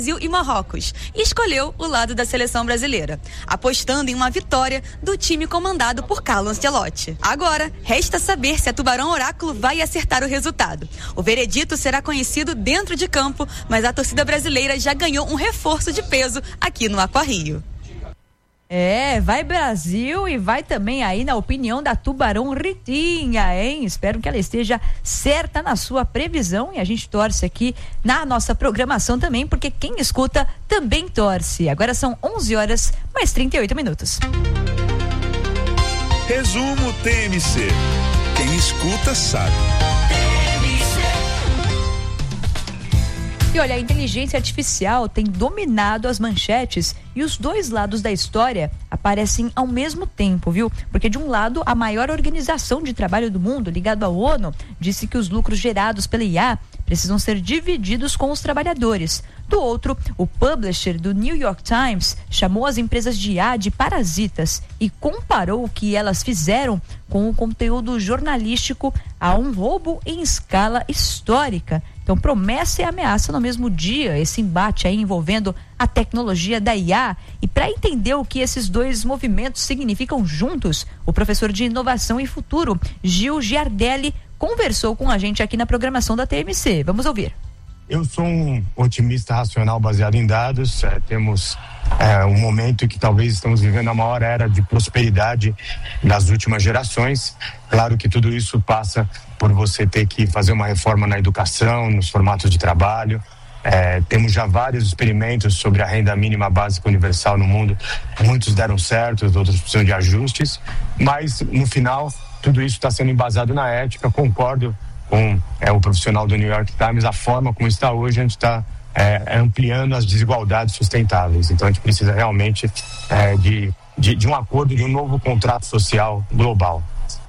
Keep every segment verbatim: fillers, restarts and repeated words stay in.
Brasil e Marrocos e escolheu o lado da seleção brasileira, apostando em uma vitória do time comandado por Carlo Ancelotti. Agora, resta saber se a Tubarão Oráculo vai acertar o resultado. O veredito será conhecido dentro de campo, mas a torcida brasileira já ganhou um reforço de peso aqui no Aquarrio. É, vai Brasil e vai também aí na opinião da Tubarão Ritinha, hein? Espero que ela esteja certa na sua previsão e a gente torce aqui na nossa programação também, porque quem escuta também torce. Agora são onze horas mais trinta e oito minutos. Resumo T M C. Quem escuta sabe. E olha, a inteligência artificial tem dominado as manchetes e os dois lados da história aparecem ao mesmo tempo, viu? Porque de um lado, a maior organização de trabalho do mundo, ligado à ONU, disse que os lucros gerados pela I A precisam ser divididos com os trabalhadores. Do outro, o publisher do New York Times chamou as empresas de I A de parasitas e comparou o que elas fizeram com o conteúdo jornalístico a um roubo em escala histórica. Então, promessa e ameaça no mesmo dia, esse embate aí envolvendo a tecnologia da I A. E para entender o que esses dois movimentos significam juntos, o professor de Inovação e Futuro, Gil Giardelli, conversou com a gente aqui na programação da T M C. Vamos ouvir. Eu sou um otimista racional baseado em dados. É, temos é, um momento que talvez estamos vivendo a maior era de prosperidade das últimas gerações. Claro que tudo isso passa por você ter que fazer uma reforma na educação, nos formatos de trabalho. É, temos já vários experimentos sobre a renda mínima básica universal no mundo. Muitos deram certo, outros precisam de ajustes. Mas, no final, tudo isso está sendo embasado na ética. Concordo com é, o profissional do New York Times, a forma como está hoje, a gente está é, ampliando as desigualdades sustentáveis. Então, a gente precisa realmente é, de, de, de um acordo, de um novo contrato social global.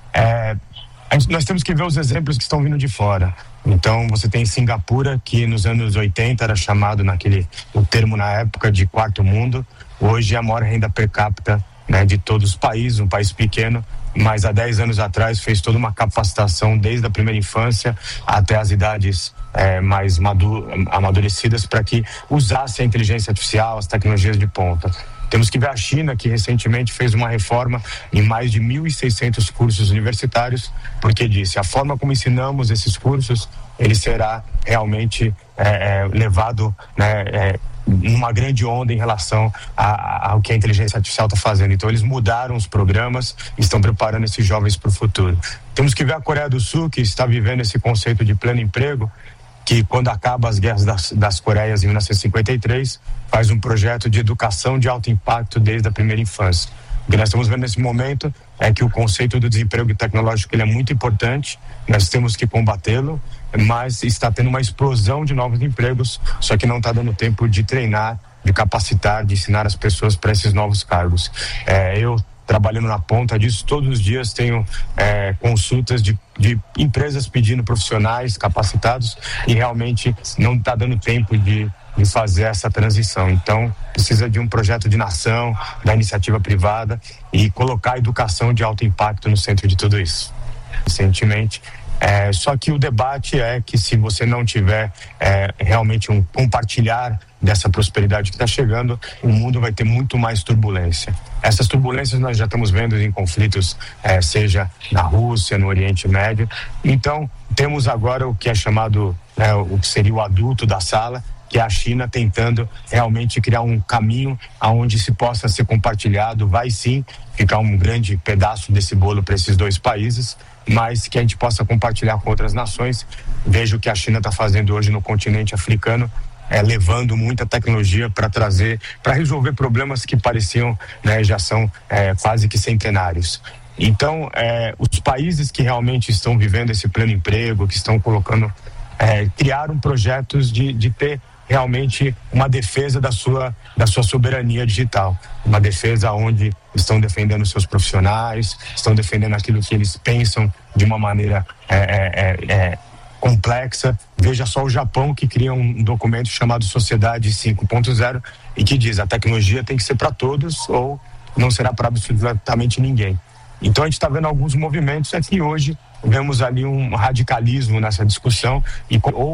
É, a gente, nós temos que ver os exemplos que estão vindo de fora. Então, você tem Singapura, que nos anos oitenta era chamado naquele, o termo na época de quarto mundo. Hoje é a maior renda per capita, né, de todos os países, um país pequeno, mas há dez anos atrás fez toda uma capacitação desde a primeira infância até as idades é, mais madu- amadurecidas para que usasse a inteligência artificial, as tecnologias de ponta. Temos que ver a China, que recentemente fez uma reforma em mais de mil e seiscentos cursos universitários, porque disse, a forma como ensinamos esses cursos, ele será realmente é, é, levado, né, é, numa grande onda em relação a, a, ao que a inteligência artificial está fazendo. Então, eles mudaram os programas e estão preparando esses jovens para o futuro. Temos que ver a Coreia do Sul, que está vivendo esse conceito de pleno emprego, que quando acaba as guerras das, das Coreias em mil novecentos e cinquenta e três, faz um projeto de educação de alto impacto desde a primeira infância. O que nós estamos vendo nesse momento é que o conceito do desemprego tecnológico ele é muito importante, nós temos que combatê-lo, mas está tendo uma explosão de novos empregos, só que não está dando tempo de treinar, de capacitar, de ensinar as pessoas para esses novos cargos. É, eu trabalhando na ponta disso, todos os dias tenho é, consultas de, de empresas pedindo profissionais capacitados e realmente não está dando tempo de, de fazer essa transição. Então, precisa de um projeto de nação, da iniciativa privada e colocar a educação de alto impacto no centro de tudo isso. Recentemente, É, só que o debate é que se você não tiver é, realmente um compartilhar dessa prosperidade que está chegando, o mundo vai ter muito mais turbulência. Essas turbulências nós já estamos vendo em conflitos, é, seja na Rússia, no Oriente Médio. Então, temos agora o que é chamado, né, o que seria o adulto da sala, que é a China tentando realmente criar um caminho aonde se possa ser compartilhado, vai sim ficar um grande pedaço desse bolo para esses dois países, mas que a gente possa compartilhar com outras nações. Vejo o que a China está fazendo hoje no continente africano, é, levando muita tecnologia para trazer, para resolver problemas que pareciam, né, já são é, quase que centenários. Então, é, os países que realmente estão vivendo esse pleno emprego, que estão colocando, é, criaram projetos de, de ter realmente uma defesa da sua, da sua soberania digital, uma defesa onde estão defendendo seus profissionais, estão defendendo aquilo que eles pensam de uma maneira é, é, é, complexa. Veja só o Japão, que cria um documento chamado Sociedade cinco ponto zero e que diz a tecnologia tem que ser para todos ou não será para absolutamente ninguém. Então a gente está vendo alguns movimentos aqui hoje, vemos ali um radicalismo nessa discussão e ou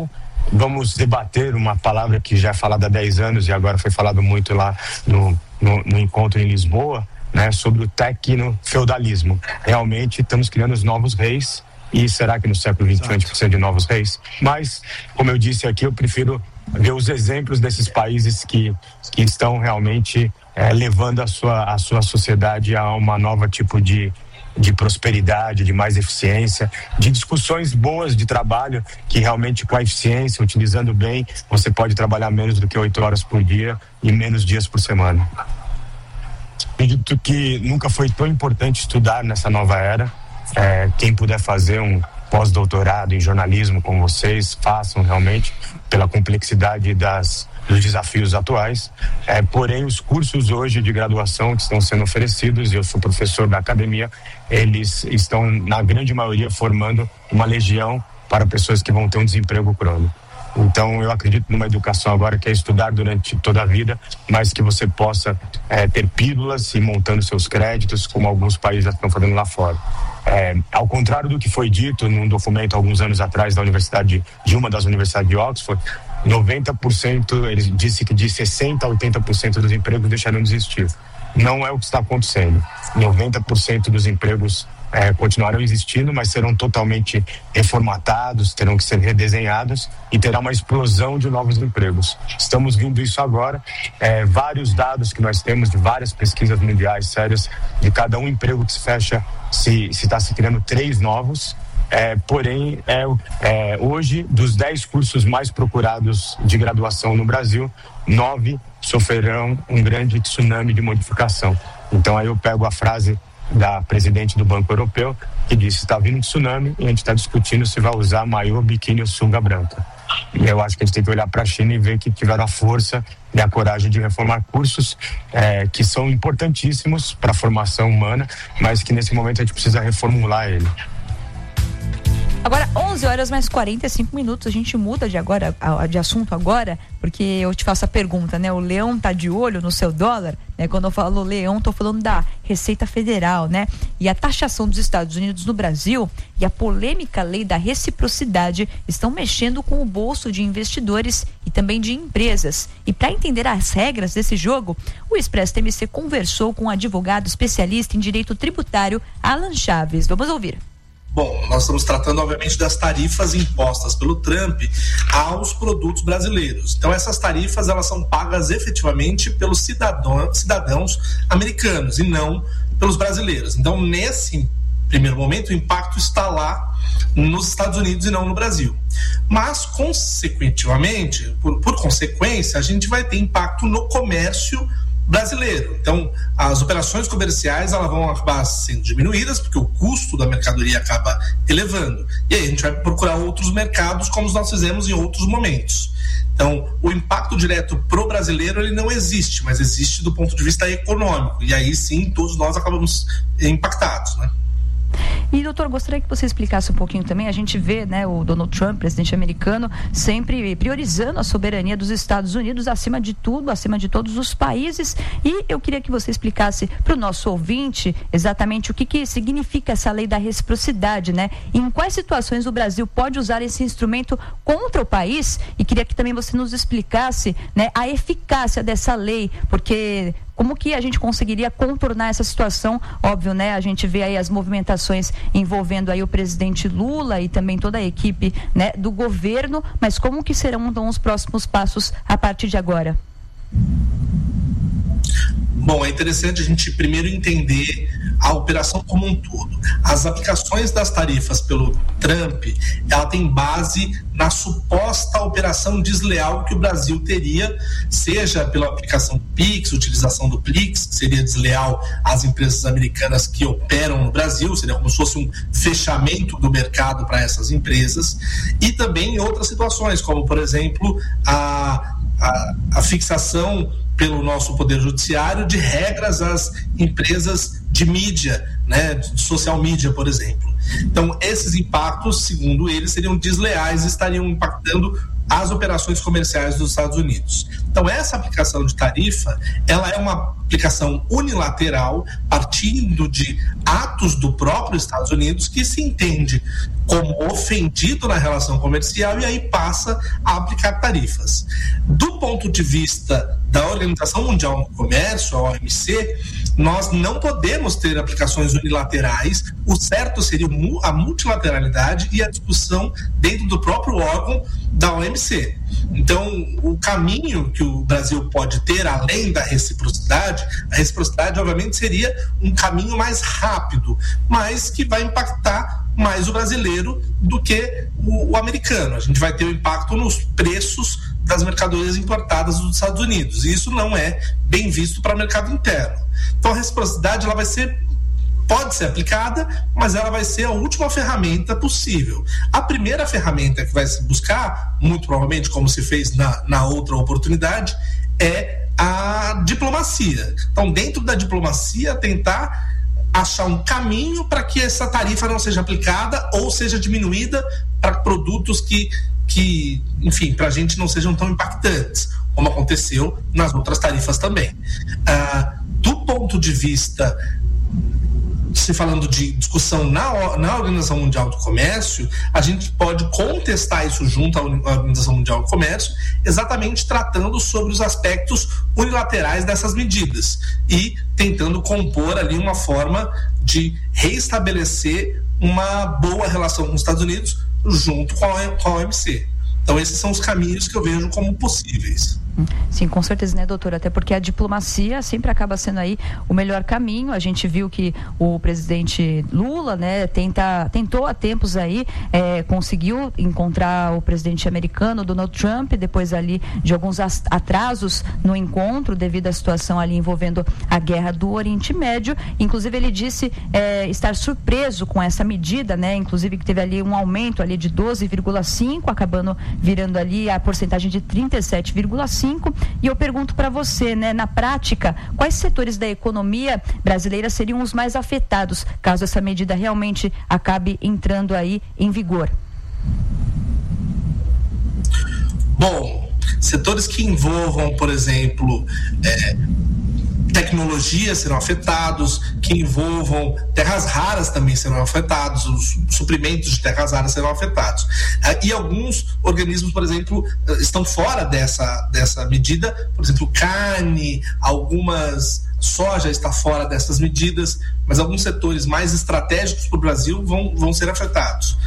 vamos debater uma palavra que já é falada há dez anos e agora foi falado muito lá no, no, no encontro em Lisboa, né, sobre o tecno-feudalismo. Realmente estamos criando os novos reis, e será que no século vinte e um a gente precisa de novos reis? Mas, como eu disse aqui, eu prefiro ver os exemplos desses países que, que estão realmente é, levando a sua, a sua sociedade a uma nova tipo de de prosperidade, de mais eficiência, de discussões boas de trabalho, que realmente com a eficiência, utilizando bem, você pode trabalhar menos do que oito horas por dia e menos dias por semana. Acredito que nunca foi tão importante estudar nessa nova era. É, quem puder fazer um pós-doutorado em jornalismo com vocês, façam realmente, pela complexidade das, dos desafios atuais. É, porém, os cursos hoje de graduação que estão sendo oferecidos, e eu sou professor da academia, eles estão, na grande maioria, formando uma legião para pessoas que vão ter um desemprego crônico. Então, eu acredito numa educação agora que é estudar durante toda a vida, mas que você possa é, ter pílulas e montando seus créditos, como alguns países já estão fazendo lá fora. É, ao contrário do que foi dito num documento alguns anos atrás da universidade, de uma das universidades de Oxford, noventa por cento, ele disse que de sessenta a oitenta por cento dos empregos deixaram de existir. Não é o que está acontecendo. noventa por cento dos empregos É, continuarão existindo, mas serão totalmente reformatados, terão que ser redesenhados e terá uma explosão de novos empregos. Estamos vendo isso agora, é, vários dados que nós temos de várias pesquisas mundiais sérias, de cada um emprego que se fecha, se está se, se criando três novos. É, porém, é, é, hoje, dos dez cursos mais procurados de graduação no Brasil, nove sofrerão um grande tsunami de modificação. Então aí eu pego a frase da presidente do Banco Europeu, que disse: está vindo um tsunami e a gente está discutindo se vai usar maiô, biquíni ou sunga branca. E eu acho que a gente tem que olhar para a China e ver que tiveram a força e a coragem de reformar cursos é, que são importantíssimos para a formação humana, mas que nesse momento a gente precisa reformular ele. Agora, onze horas mais quarenta e cinco minutos, a gente muda de agora de assunto agora, porque eu te faço a pergunta, né? O leão tá de olho no seu dólar, né? Quando eu falo leão, tô falando da Receita Federal, né? E a taxação dos Estados Unidos no Brasil e a polêmica lei da reciprocidade estão mexendo com o bolso de investidores e também de empresas. E para entender as regras desse jogo, o Expresso T M C conversou com um advogado especialista em direito tributário, Alan Chaves. Vamos ouvir. Bom, nós estamos tratando, obviamente, das tarifas impostas pelo Trump aos produtos brasileiros. Então, essas tarifas, elas são pagas efetivamente pelos cidadão, cidadãos americanos e não pelos brasileiros. Então, nesse primeiro momento, o impacto está lá nos Estados Unidos e não no Brasil. Mas, consequentemente, por, por consequência, a gente vai ter impacto no comércio brasileiro. Então, as operações comerciais, elas vão acabar sendo diminuídas, porque o custo da mercadoria acaba elevando. E aí a gente vai procurar outros mercados, como nós fizemos em outros momentos. Então, o impacto direto pro brasileiro, ele não existe, mas existe do ponto de vista econômico. E aí sim, todos nós acabamos impactados, né? E, doutor, gostaria que você explicasse um pouquinho também. A gente vê, né, o Donald Trump, presidente americano, sempre priorizando a soberania dos Estados Unidos acima de tudo, acima de todos os países. E eu queria que você explicasse para o nosso ouvinte exatamente o que, que significa essa lei da reciprocidade, né? E em quais situações o Brasil pode usar esse instrumento contra o país. E queria que também você nos explicasse, né, a eficácia dessa lei, porque como que a gente conseguiria contornar essa situação? Óbvio, né? A gente vê aí as movimentações envolvendo aí o presidente Lula e também toda a equipe, né, do governo, mas como que serão então os próximos passos a partir de agora? Bom, é interessante a gente primeiro entender a operação como um todo. As aplicações das tarifas pelo Trump, ela tem base na suposta operação desleal que o Brasil teria, seja pela aplicação do Pix, utilização do Pix, que seria desleal às empresas americanas que operam no Brasil, seria como se fosse um fechamento do mercado para essas empresas, e também em outras situações, como por exemplo a, a, a fixação pelo nosso Poder Judiciário de regras às empresas de mídia, né, de social media, por exemplo. Então, esses impactos, segundo eles, seriam desleais e estariam impactando às operações comerciais dos Estados Unidos. Então, essa aplicação de tarifa, ela é uma aplicação unilateral, partindo de atos do próprio Estados Unidos, que se entende como ofendido na relação comercial e aí passa a aplicar tarifas. Do ponto de vista da Organização Mundial do Comércio, a O M C, nós não podemos ter aplicações unilaterais. O certo seria a multilateralidade e a discussão dentro do próprio órgão da O M C. Então, o caminho que o Brasil pode ter, além da reciprocidade, a reciprocidade, obviamente, seria um caminho mais rápido, mas que vai impactar mais o brasileiro do que o, o americano. A gente vai ter um impacto nos preços das mercadorias importadas dos Estados Unidos, e isso não é bem visto para o mercado interno. Então, a reciprocidade, ela vai ser pode ser aplicada, mas ela vai ser a última ferramenta possível. A primeira ferramenta que vai se buscar, muito provavelmente, como se fez na, na outra oportunidade, é a diplomacia. Então, dentro da diplomacia, tentar achar um caminho para que essa tarifa não seja aplicada ou seja diminuída para produtos que, que enfim, para a gente não sejam tão impactantes, como aconteceu nas outras tarifas também. Ah, do ponto de vista, se falando de discussão na, na Organização Mundial do Comércio, a gente pode contestar isso junto à Organização Mundial do Comércio, exatamente tratando sobre os aspectos unilaterais dessas medidas e tentando compor ali uma forma de reestabelecer uma boa relação com os Estados Unidos junto com a, com a O M C. Então, esses são os caminhos que eu vejo como possíveis. Sim, com certeza, né, doutora? Até porque a diplomacia sempre acaba sendo aí o melhor caminho. A gente viu que o presidente Lula, né, tenta, tentou há tempos aí, é, conseguiu encontrar o presidente americano, Donald Trump, depois ali de alguns atrasos no encontro devido à situação ali envolvendo a guerra do Oriente Médio. Inclusive, ele disse é, estar surpreso com essa medida, né? Inclusive que teve ali um aumento ali de doze vírgula cinco, acabando virando ali a porcentagem de trinta e sete vírgula cinco. E eu pergunto para você, né, na prática, quais setores da economia brasileira seriam os mais afetados caso essa medida realmente acabe entrando aí em vigor? Bom, setores que envolvam, por exemplo, é, tecnologia serão afetados, que envolvam terras raras também serão afetados, os suprimentos de terras raras serão afetados. E alguns organismos, por exemplo, estão fora dessa, dessa medida, por exemplo, carne, algumas soja está fora dessas medidas, mas alguns setores mais estratégicos para o Brasil vão, vão ser afetados.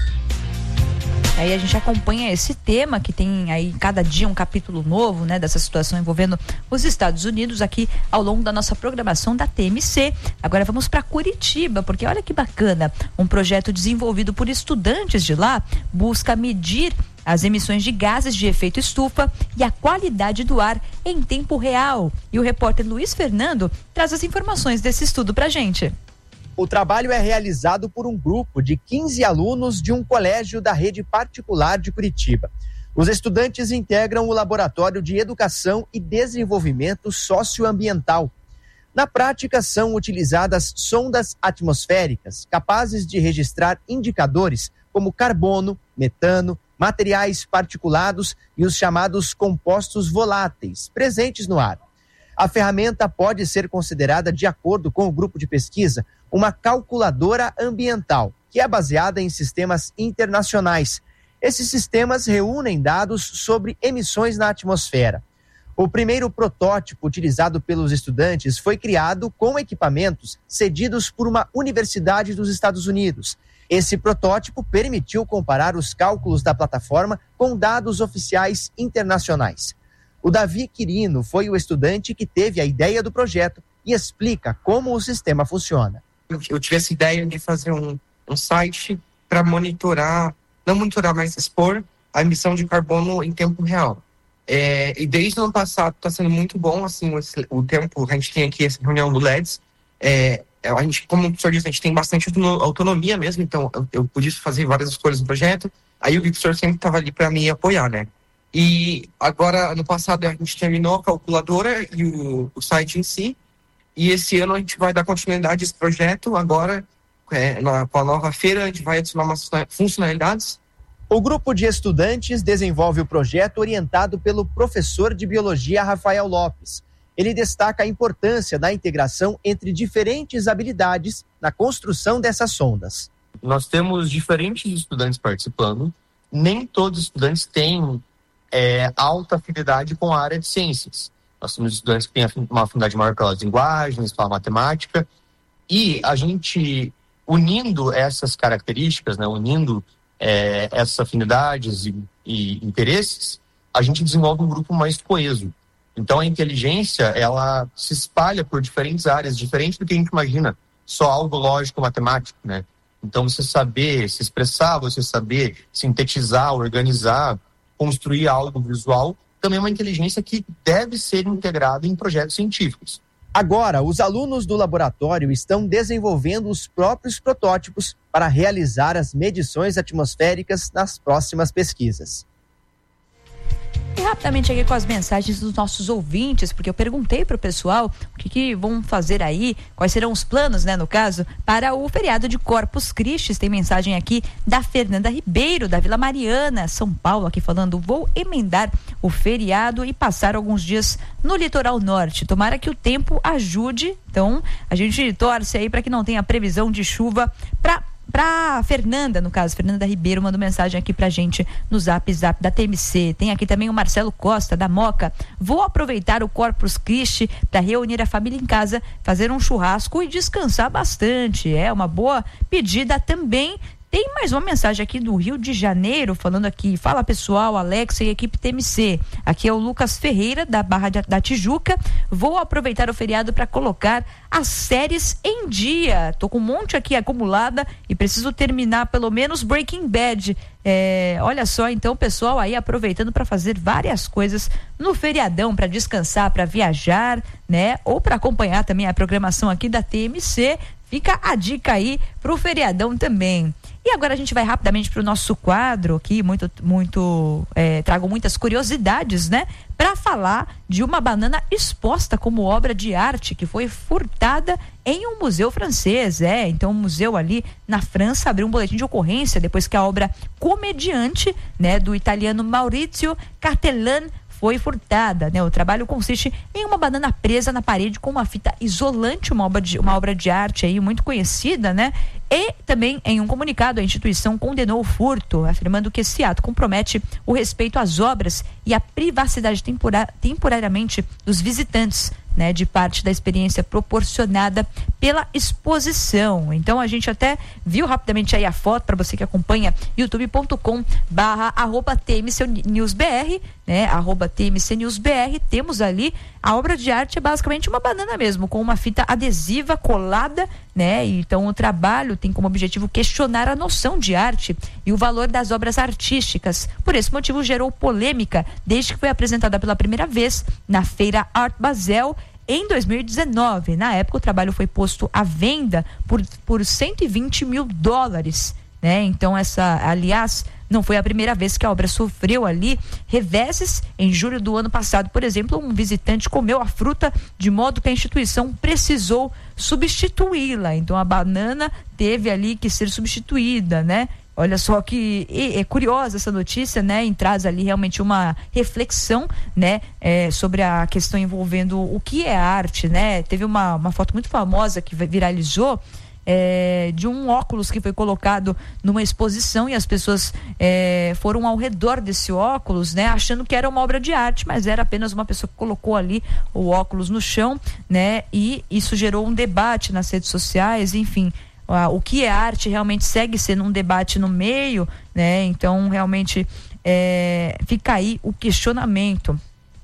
Aí a gente acompanha esse tema que tem aí cada dia um capítulo novo, né, dessa situação envolvendo os Estados Unidos aqui ao longo da nossa programação da T M C. Agora vamos para Curitiba, porque olha que bacana, um projeto desenvolvido por estudantes de lá busca medir as emissões de gases de efeito estufa e a qualidade do ar em tempo real. E o repórter Luiz Fernando traz as informações desse estudo pra gente. O trabalho é realizado por um grupo de quinze alunos de um colégio da rede particular de Curitiba. Os estudantes integram o Laboratório de Educação e Desenvolvimento Socioambiental. Na prática, são utilizadas sondas atmosféricas capazes de registrar indicadores como carbono, metano, materiais particulados e os chamados compostos voláteis presentes no ar. A ferramenta pode ser considerada, de acordo com o grupo de pesquisa, uma calculadora ambiental, que é baseada em sistemas internacionais. Esses sistemas reúnem dados sobre emissões na atmosfera. O primeiro protótipo utilizado pelos estudantes foi criado com equipamentos cedidos por uma universidade dos Estados Unidos. Esse protótipo permitiu comparar os cálculos da plataforma com dados oficiais internacionais. O Davi Quirino foi o estudante que teve a ideia do projeto e explica como o sistema funciona. Eu tive essa ideia de fazer um, um site para monitorar, não monitorar, mas expor a emissão de carbono em tempo real. É, e desde o ano passado está sendo muito bom, assim, o, o tempo, a gente tem aqui essa reunião do L E D S, é, a gente, como o professor disse, a gente tem bastante autonomia mesmo, então eu, eu pude fazer várias escolhas no projeto, aí o professor sempre estava ali para me apoiar, né? E agora, no passado, a gente terminou a calculadora e o, o site em si, e esse ano a gente vai dar continuidade a esse projeto. Agora, é, na, com a nova feira, a gente vai adicionar umas funcionalidades O grupo de estudantes desenvolve o projeto orientado pelo professor de biologia Rafael Lopes. Ele destaca a importância da integração entre diferentes habilidades na construção dessas sondas. Nós temos diferentes estudantes participando. Nem todos os estudantes têm é, alta afinidade com a área de ciências. Nós temos estudantes que têm uma afinidade maior pelas linguagens, pela matemática. E a gente, unindo essas características, né, unindo é, essas afinidades e, e interesses, a gente desenvolve um grupo mais coeso. Então a inteligência, ela se espalha por diferentes áreas, diferente do que a gente imagina, só algo lógico, matemático, né? Então você saber se expressar, você saber sintetizar, organizar, construir algo visual, também é uma inteligência que deve ser integrada em projetos científicos. Agora, os alunos do laboratório estão desenvolvendo os próprios protótipos para realizar as medições atmosféricas nas próximas pesquisas. E rapidamente aqui com as mensagens dos nossos ouvintes, porque eu perguntei para o pessoal o que, que vão fazer aí, quais serão os planos, né, no caso, para o feriado de Corpus Christi. Tem mensagem aqui da Fernanda Ribeiro, da Vila Mariana, São Paulo, aqui falando: vou emendar o feriado e passar alguns dias no litoral norte. Tomara que o tempo ajude. Então, a gente torce aí para que não tenha previsão de chuva para Pra Fernanda, no caso, Fernanda Ribeiro mandou mensagem aqui pra gente no Zap Zap da T M C. Tem aqui também o Marcelo Costa, da Moca. Vou aproveitar o Corpus Christi para reunir a família em casa, fazer um churrasco e descansar bastante. É uma boa pedida também. Tem mais uma mensagem aqui do Rio de Janeiro, falando aqui: fala pessoal, Alexa e equipe T M C. Aqui é o Lucas Ferreira, da Barra da Tijuca. Vou aproveitar o feriado para colocar as séries em dia. Tô com um monte aqui acumulada e preciso terminar pelo menos Breaking Bad. É, olha só, então, pessoal aí aproveitando para fazer várias coisas no feriadão, para descansar, para viajar, né? Ou para acompanhar também a programação aqui da T M C. Fica a dica aí pro feriadão também. E agora a gente vai rapidamente para o nosso quadro aqui, muito, muito, é, trago muitas curiosidades, né? Para falar de uma banana exposta como obra de arte que foi furtada em um museu francês. É, então o museu ali na França abriu um boletim de ocorrência depois que a obra Comediante, né, do italiano Maurizio Cattelan foi furtada, né? O trabalho consiste em uma banana presa na parede com uma fita isolante, uma obra de, uma obra de arte aí muito conhecida, né? E também, em um comunicado, a instituição condenou o furto, afirmando que esse ato compromete o respeito às obras e a privacidade tempora, temporariamente dos visitantes, né, de parte da experiência proporcionada pela exposição. Então a gente até viu rapidamente aí a foto para você que acompanha youtube ponto com barra arroba T M C News B R, né, arroba T M C News B R. Temos ali a obra de arte, é basicamente uma banana mesmo, com uma fita adesiva colada, né? Então o trabalho tem como objetivo questionar a noção de arte e o valor das obras artísticas. Por esse motivo gerou polêmica desde que foi apresentada pela primeira vez na feira Art Basel em dois mil e dezenove. Na época o trabalho foi posto à venda por, por cento e vinte mil dólares, né? Então essa, aliás, não foi a primeira vez que a obra sofreu ali reveses. Em julho do ano passado, por exemplo, um visitante comeu a fruta de modo que a instituição precisou substituí-la. Então a banana teve ali que ser substituída, né? Olha só que é curiosa essa notícia, né? E traz ali realmente uma reflexão, né? É, sobre a questão envolvendo o que é arte, né? Teve uma, uma foto muito famosa que viralizou, É, de um óculos que foi colocado numa exposição e as pessoas é, foram ao redor desse óculos, né, achando que era uma obra de arte, mas era apenas uma pessoa que colocou ali o óculos no chão, né, e isso gerou um debate nas redes sociais. Enfim, a, o que é arte realmente segue sendo um debate no meio, né, então realmente é, fica aí o questionamento.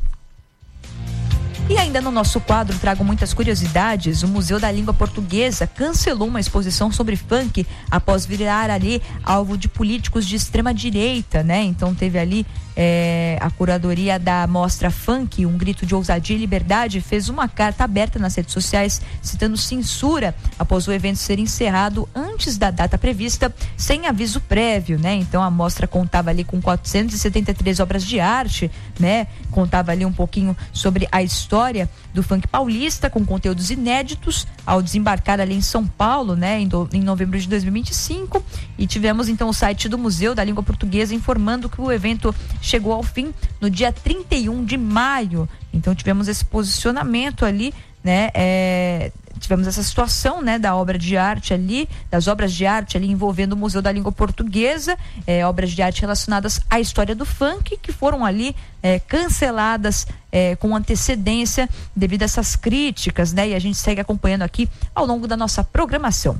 E ainda no nosso quadro trago muitas curiosidades. O Museu da Língua Portuguesa cancelou uma exposição sobre funk após virar ali alvo de políticos de extrema direita, né? Então teve ali É, a curadoria da mostra Funk, um grito de ousadia e liberdade, fez uma carta aberta nas redes sociais citando censura após o evento ser encerrado antes da data prevista, sem aviso prévio, né? Então a mostra contava ali com quatrocentas e setenta e três obras de arte, né? Contava ali um pouquinho sobre a história do funk paulista, com conteúdos inéditos, ao desembarcar ali em São Paulo, né? Em, do, em novembro de dois mil e vinte e cinco, e tivemos então o site do Museu da Língua Portuguesa informando que o evento chegou ao fim no dia trinta e um de maio. Então tivemos esse posicionamento ali, né? É, tivemos essa situação, né, da obra de arte ali, das obras de arte ali envolvendo o Museu da Língua Portuguesa, é, obras de arte relacionadas à história do funk, que foram ali é, canceladas é, com antecedência devido a essas críticas, né? E a gente segue acompanhando aqui ao longo da nossa programação.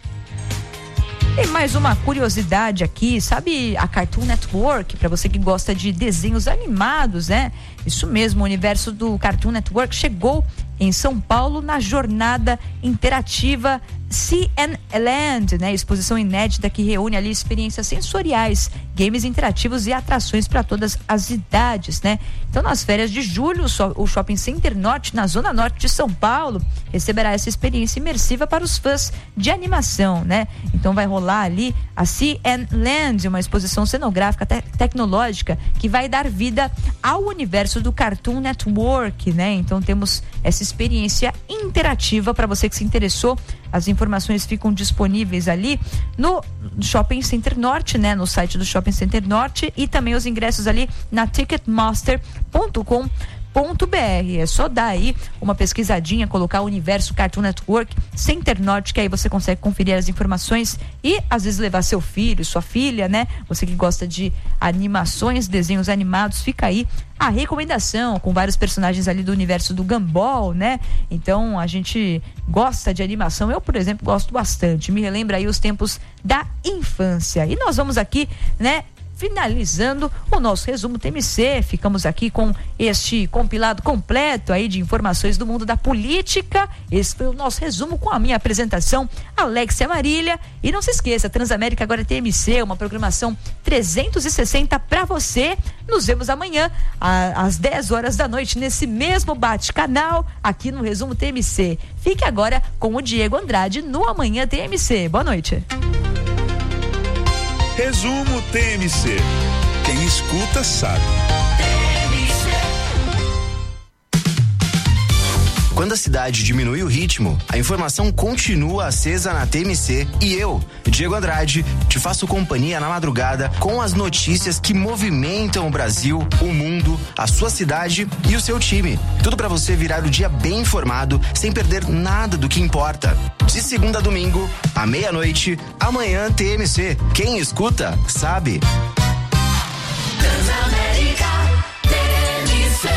E mais uma curiosidade aqui, sabe a Cartoon Network, para você que gosta de desenhos animados, né? Isso mesmo, o universo do Cartoon Network chegou em São Paulo na jornada interativa C N Land, né? Exposição inédita que reúne ali experiências sensoriais, games interativos e atrações para todas as idades, né? Então, nas férias de julho, o Shopping Center Norte, na zona norte de São Paulo, receberá essa experiência imersiva para os fãs de animação, né? Então, vai rolar ali a C N Land, uma exposição cenográfica te- tecnológica que vai dar vida ao universo do Cartoon Network, né? Então, temos essa experiência interativa para você que se interessou. As informações ficam disponíveis ali no Shopping Center Norte, né? No site do Shopping Center Norte, e também os ingressos ali na ticketmaster ponto com ponto b r. É só dar aí uma pesquisadinha, colocar o universo Cartoon Network Center Norte, que aí você consegue conferir as informações e às vezes levar seu filho, sua filha, né? Você que gosta de animações, desenhos animados, fica aí a recomendação, com vários personagens ali do universo do Gumball, né? Então a gente gosta de animação. Eu, por exemplo, gosto bastante. Me relembra aí os tempos da infância. E nós vamos aqui, né, finalizando o nosso resumo T M C. Ficamos aqui com este compilado completo aí de informações do mundo da política. Esse foi o nosso resumo com a minha apresentação, Alexia Marília. E não se esqueça, Transamérica agora é T M C, uma programação trezentos e sessenta para você. Nos vemos amanhã a, às dez horas da noite nesse mesmo bate-canal aqui no Resumo T M C. Fique agora com o Diego Andrade no Amanhã T M C. Boa noite. Resumo T M C. Quem escuta sabe. Quando a cidade diminui o ritmo, a informação continua acesa na T M C e eu, Diego Andrade, te faço companhia na madrugada com as notícias que movimentam o Brasil, o mundo, a sua cidade e o seu time. Tudo para você virar o dia bem informado, sem perder nada do que importa. De segunda a domingo, à meia-noite, Amanhã T M C. Quem escuta, sabe. Transamérica T M C.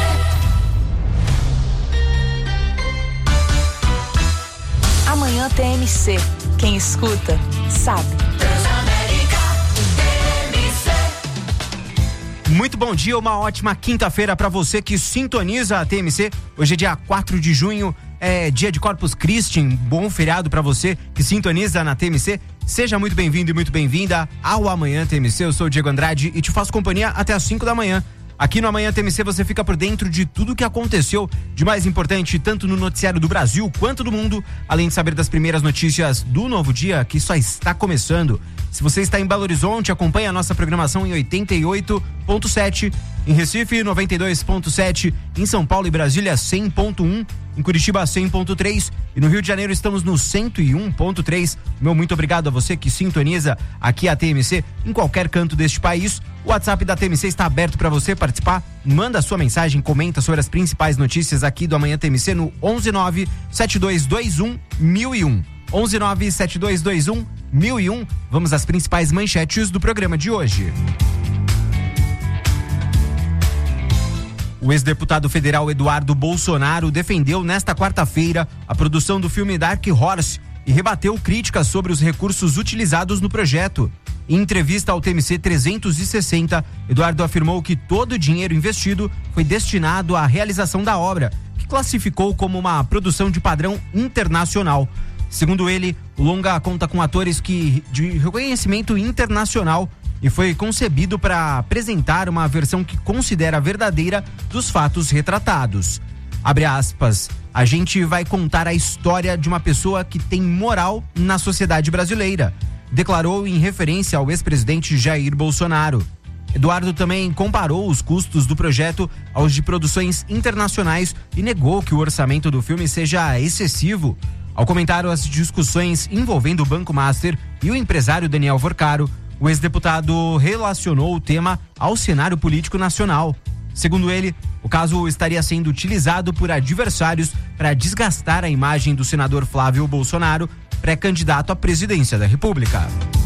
Amanhã T M C. Quem escuta, sabe. Transamérica T M C. Muito bom dia, uma ótima quinta-feira para você que sintoniza a T M C. Hoje é dia quatro de junho, é dia de Corpus Christi, bom feriado para você que sintoniza na T M C. Seja muito bem-vindo e muito bem-vinda ao Amanhã T M C. Eu sou o Diego Andrade e te faço companhia até às cinco da manhã. Aqui no Amanhã T M C você fica por dentro de tudo que aconteceu de mais importante, tanto no noticiário do Brasil quanto do mundo, além de saber das primeiras notícias do novo dia que só está começando. Se você está em Belo Horizonte, acompanhe a nossa programação em oitenta e oito ponto sete, em Recife noventa e dois ponto sete, em São Paulo e Brasília cem ponto um, em Curitiba cem ponto três e no Rio de Janeiro estamos no cento e um ponto três. Meu muito obrigado a você que sintoniza aqui a T M C em qualquer canto deste país. O WhatsApp da T M C está aberto para você participar. Manda a sua mensagem, comenta sobre as principais notícias aqui do Amanhã T M C no onze nove sete dois dois um mil e um. onze nove sete dois dois um mil e um. Vamos às principais manchetes do programa de hoje. O ex-deputado federal Eduardo Bolsonaro defendeu nesta quarta-feira a produção do filme Dark Horse e rebateu críticas sobre os recursos utilizados no projeto. Em entrevista ao T M C trezentos e sessenta, Eduardo afirmou que todo o dinheiro investido foi destinado à realização da obra, que classificou como uma produção de padrão internacional. Segundo ele, o longa conta com atores que, de reconhecimento internacional e foi concebido para apresentar uma versão que considera verdadeira dos fatos retratados. Abre aspas, a gente vai contar a história de uma pessoa que tem moral na sociedade brasileira, declarou em referência ao ex-presidente Jair Bolsonaro. Eduardo também comparou os custos do projeto aos de produções internacionais e negou que o orçamento do filme seja excessivo. Ao comentar as discussões envolvendo o Banco Master e o empresário Daniel Vorcaro, o ex-deputado relacionou o tema ao cenário político nacional. Segundo ele, o caso estaria sendo utilizado por adversários para desgastar a imagem do senador Flávio Bolsonaro, pré-candidato à presidência da República.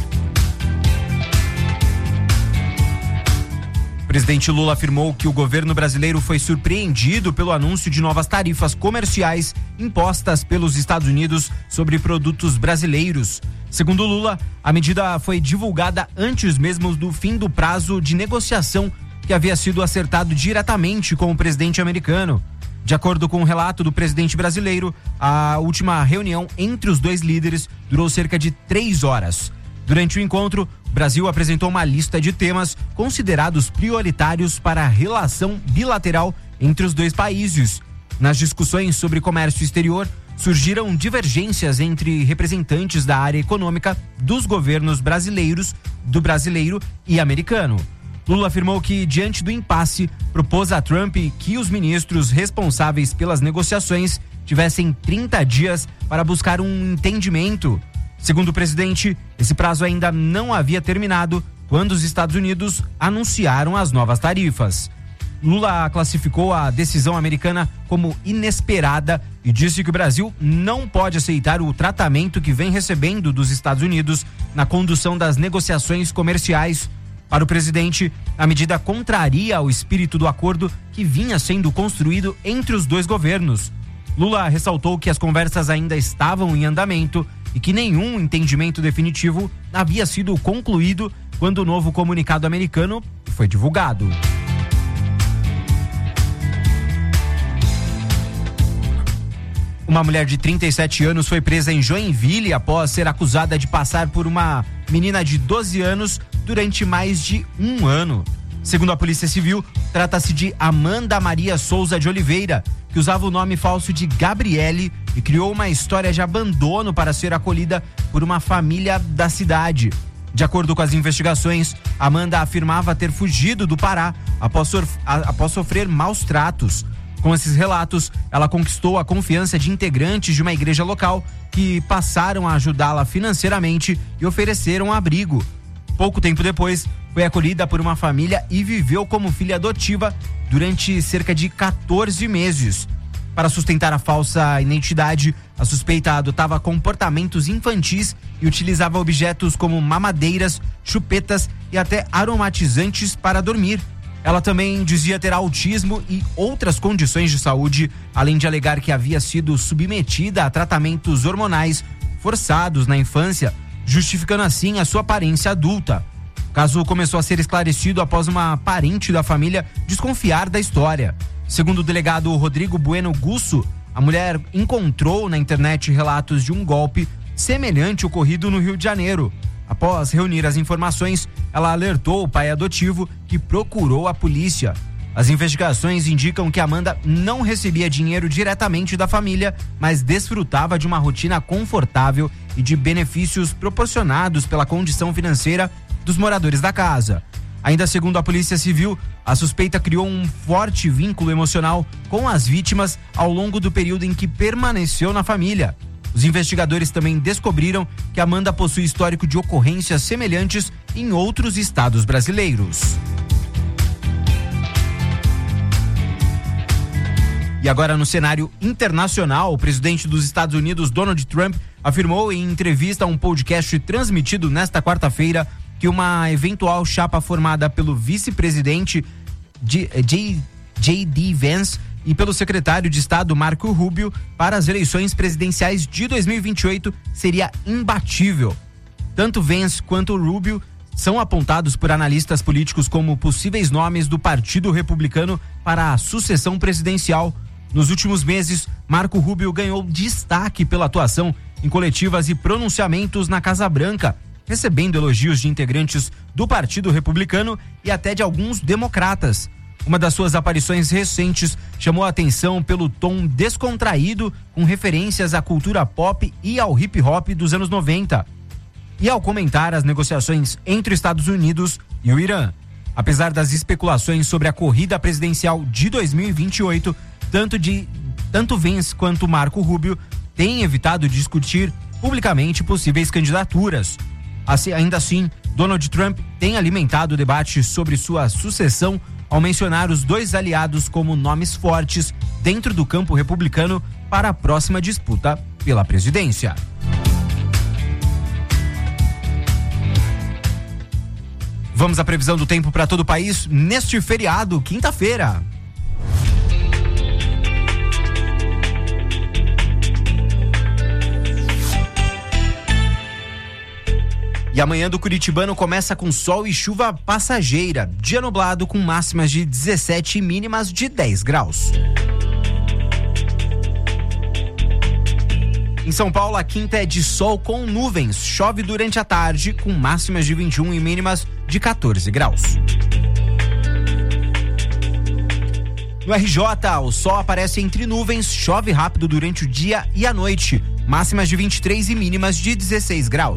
O presidente Lula afirmou que o governo brasileiro foi surpreendido pelo anúncio de novas tarifas comerciais impostas pelos Estados Unidos sobre produtos brasileiros. Segundo Lula, a medida foi divulgada antes mesmo do fim do prazo de negociação que havia sido acertado diretamente com o presidente americano. De acordo com o relato do presidente brasileiro, a última reunião entre os dois líderes durou cerca de três horas. Durante o encontro, o Brasil apresentou uma lista de temas considerados prioritários para a relação bilateral entre os dois países. Nas discussões sobre comércio exterior, surgiram divergências entre representantes da área econômica dos governos brasileiros, do brasileiro e americano. Lula afirmou que, diante do impasse, propôs a Trump que os ministros responsáveis pelas negociações tivessem trinta dias para buscar um entendimento. Segundo o presidente, esse prazo ainda não havia terminado quando os Estados Unidos anunciaram as novas tarifas. Lula classificou a decisão americana como inesperada e disse que o Brasil não pode aceitar o tratamento que vem recebendo dos Estados Unidos na condução das negociações comerciais. Para o presidente, a medida contraria o espírito do acordo que vinha sendo construído entre os dois governos. Lula ressaltou que as conversas ainda estavam em andamento e que nenhum entendimento definitivo havia sido concluído quando o novo comunicado americano foi divulgado. Uma mulher de trinta e sete anos foi presa em Joinville após ser acusada de passar por uma menina de doze anos durante mais de um ano. Segundo a Polícia Civil, trata-se de Amanda Maria Souza de Oliveira, que usava o nome falso de Gabriele e criou uma história de abandono para ser acolhida por uma família da cidade. De acordo com as investigações, Amanda afirmava ter fugido do Pará após, após sofrer maus tratos. Com esses relatos, ela conquistou a confiança de integrantes de uma igreja local que passaram a ajudá-la financeiramente e ofereceram abrigo. Pouco tempo depois, foi acolhida por uma família e viveu como filha adotiva durante cerca de quatorze meses. Para sustentar a falsa identidade, a suspeita adotava comportamentos infantis e utilizava objetos como mamadeiras, chupetas e até aromatizantes para dormir. Ela também dizia ter autismo e outras condições de saúde, além de alegar que havia sido submetida a tratamentos hormonais forçados na infância, justificando assim a sua aparência adulta. O caso começou a ser esclarecido após uma parente da família desconfiar da história. Segundo o delegado Rodrigo Bueno Gusso, a mulher encontrou na internet relatos de um golpe semelhante ocorrido no Rio de Janeiro. Após reunir as informações, ela alertou o pai adotivo, que procurou a polícia. As investigações indicam que Amanda não recebia dinheiro diretamente da família, mas desfrutava de uma rotina confortável e de benefícios proporcionados pela condição financeira dos moradores da casa. Ainda segundo a Polícia Civil, a suspeita criou um forte vínculo emocional com as vítimas ao longo do período em que permaneceu na família. Os investigadores também descobriram que Amanda possui histórico de ocorrências semelhantes em outros estados brasileiros. E agora, no cenário internacional, o presidente dos Estados Unidos, Donald Trump, afirmou em entrevista a um podcast transmitido nesta quarta-feira que uma eventual chapa formada pelo vice-presidente J D Vance e pelo secretário de Estado Marco Rubio para as eleições presidenciais de dois mil e vinte e oito seria imbatível. Tanto Vance quanto Rubio são apontados por analistas políticos como possíveis nomes do Partido Republicano para a sucessão presidencial. Nos últimos meses, Marco Rubio ganhou destaque pela atuação em coletivas e pronunciamentos na Casa Branca, recebendo elogios de integrantes do Partido Republicano e até de alguns democratas. Uma das suas aparições recentes chamou a atenção pelo tom descontraído, com referências à cultura pop e ao hip hop dos anos noventa. E ao comentar as negociações entre os Estados Unidos e o Irã. Apesar das especulações sobre a corrida presidencial de dois mil e vinte e oito, tanto, de, tanto Vance quanto Marco Rubio têm evitado discutir publicamente possíveis candidaturas. Assim, ainda assim, Donald Trump tem alimentado o debate sobre sua sucessão ao mencionar os dois aliados como nomes fortes dentro do campo republicano para a próxima disputa pela presidência. Vamos à previsão do tempo para todo o país neste feriado, quinta-feira. E amanhã do Curitibano começa com sol e chuva passageira. Dia nublado com máximas de dezessete e mínimas de dez graus. Em São Paulo, a quinta é de sol com nuvens. Chove durante a tarde com máximas de vinte e um e mínimas de quatorze graus. No R J, o sol aparece entre nuvens, chove rápido durante o dia e a noite. Máximas de vinte e três e mínimas de dezesseis graus.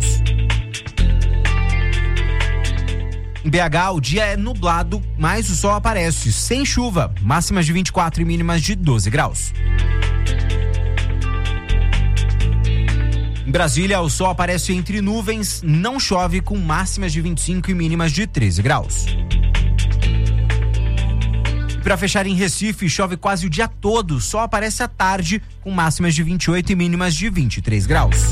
Em B H, o dia é nublado, mas o sol aparece, sem chuva, máximas de vinte e quatro e mínimas de doze graus. Em Brasília, o sol aparece entre nuvens, não chove, com máximas de vinte e cinco e mínimas de treze graus. E para fechar, em Recife, chove quase o dia todo, sol aparece à tarde, com máximas de vinte e oito e mínimas de vinte e três graus.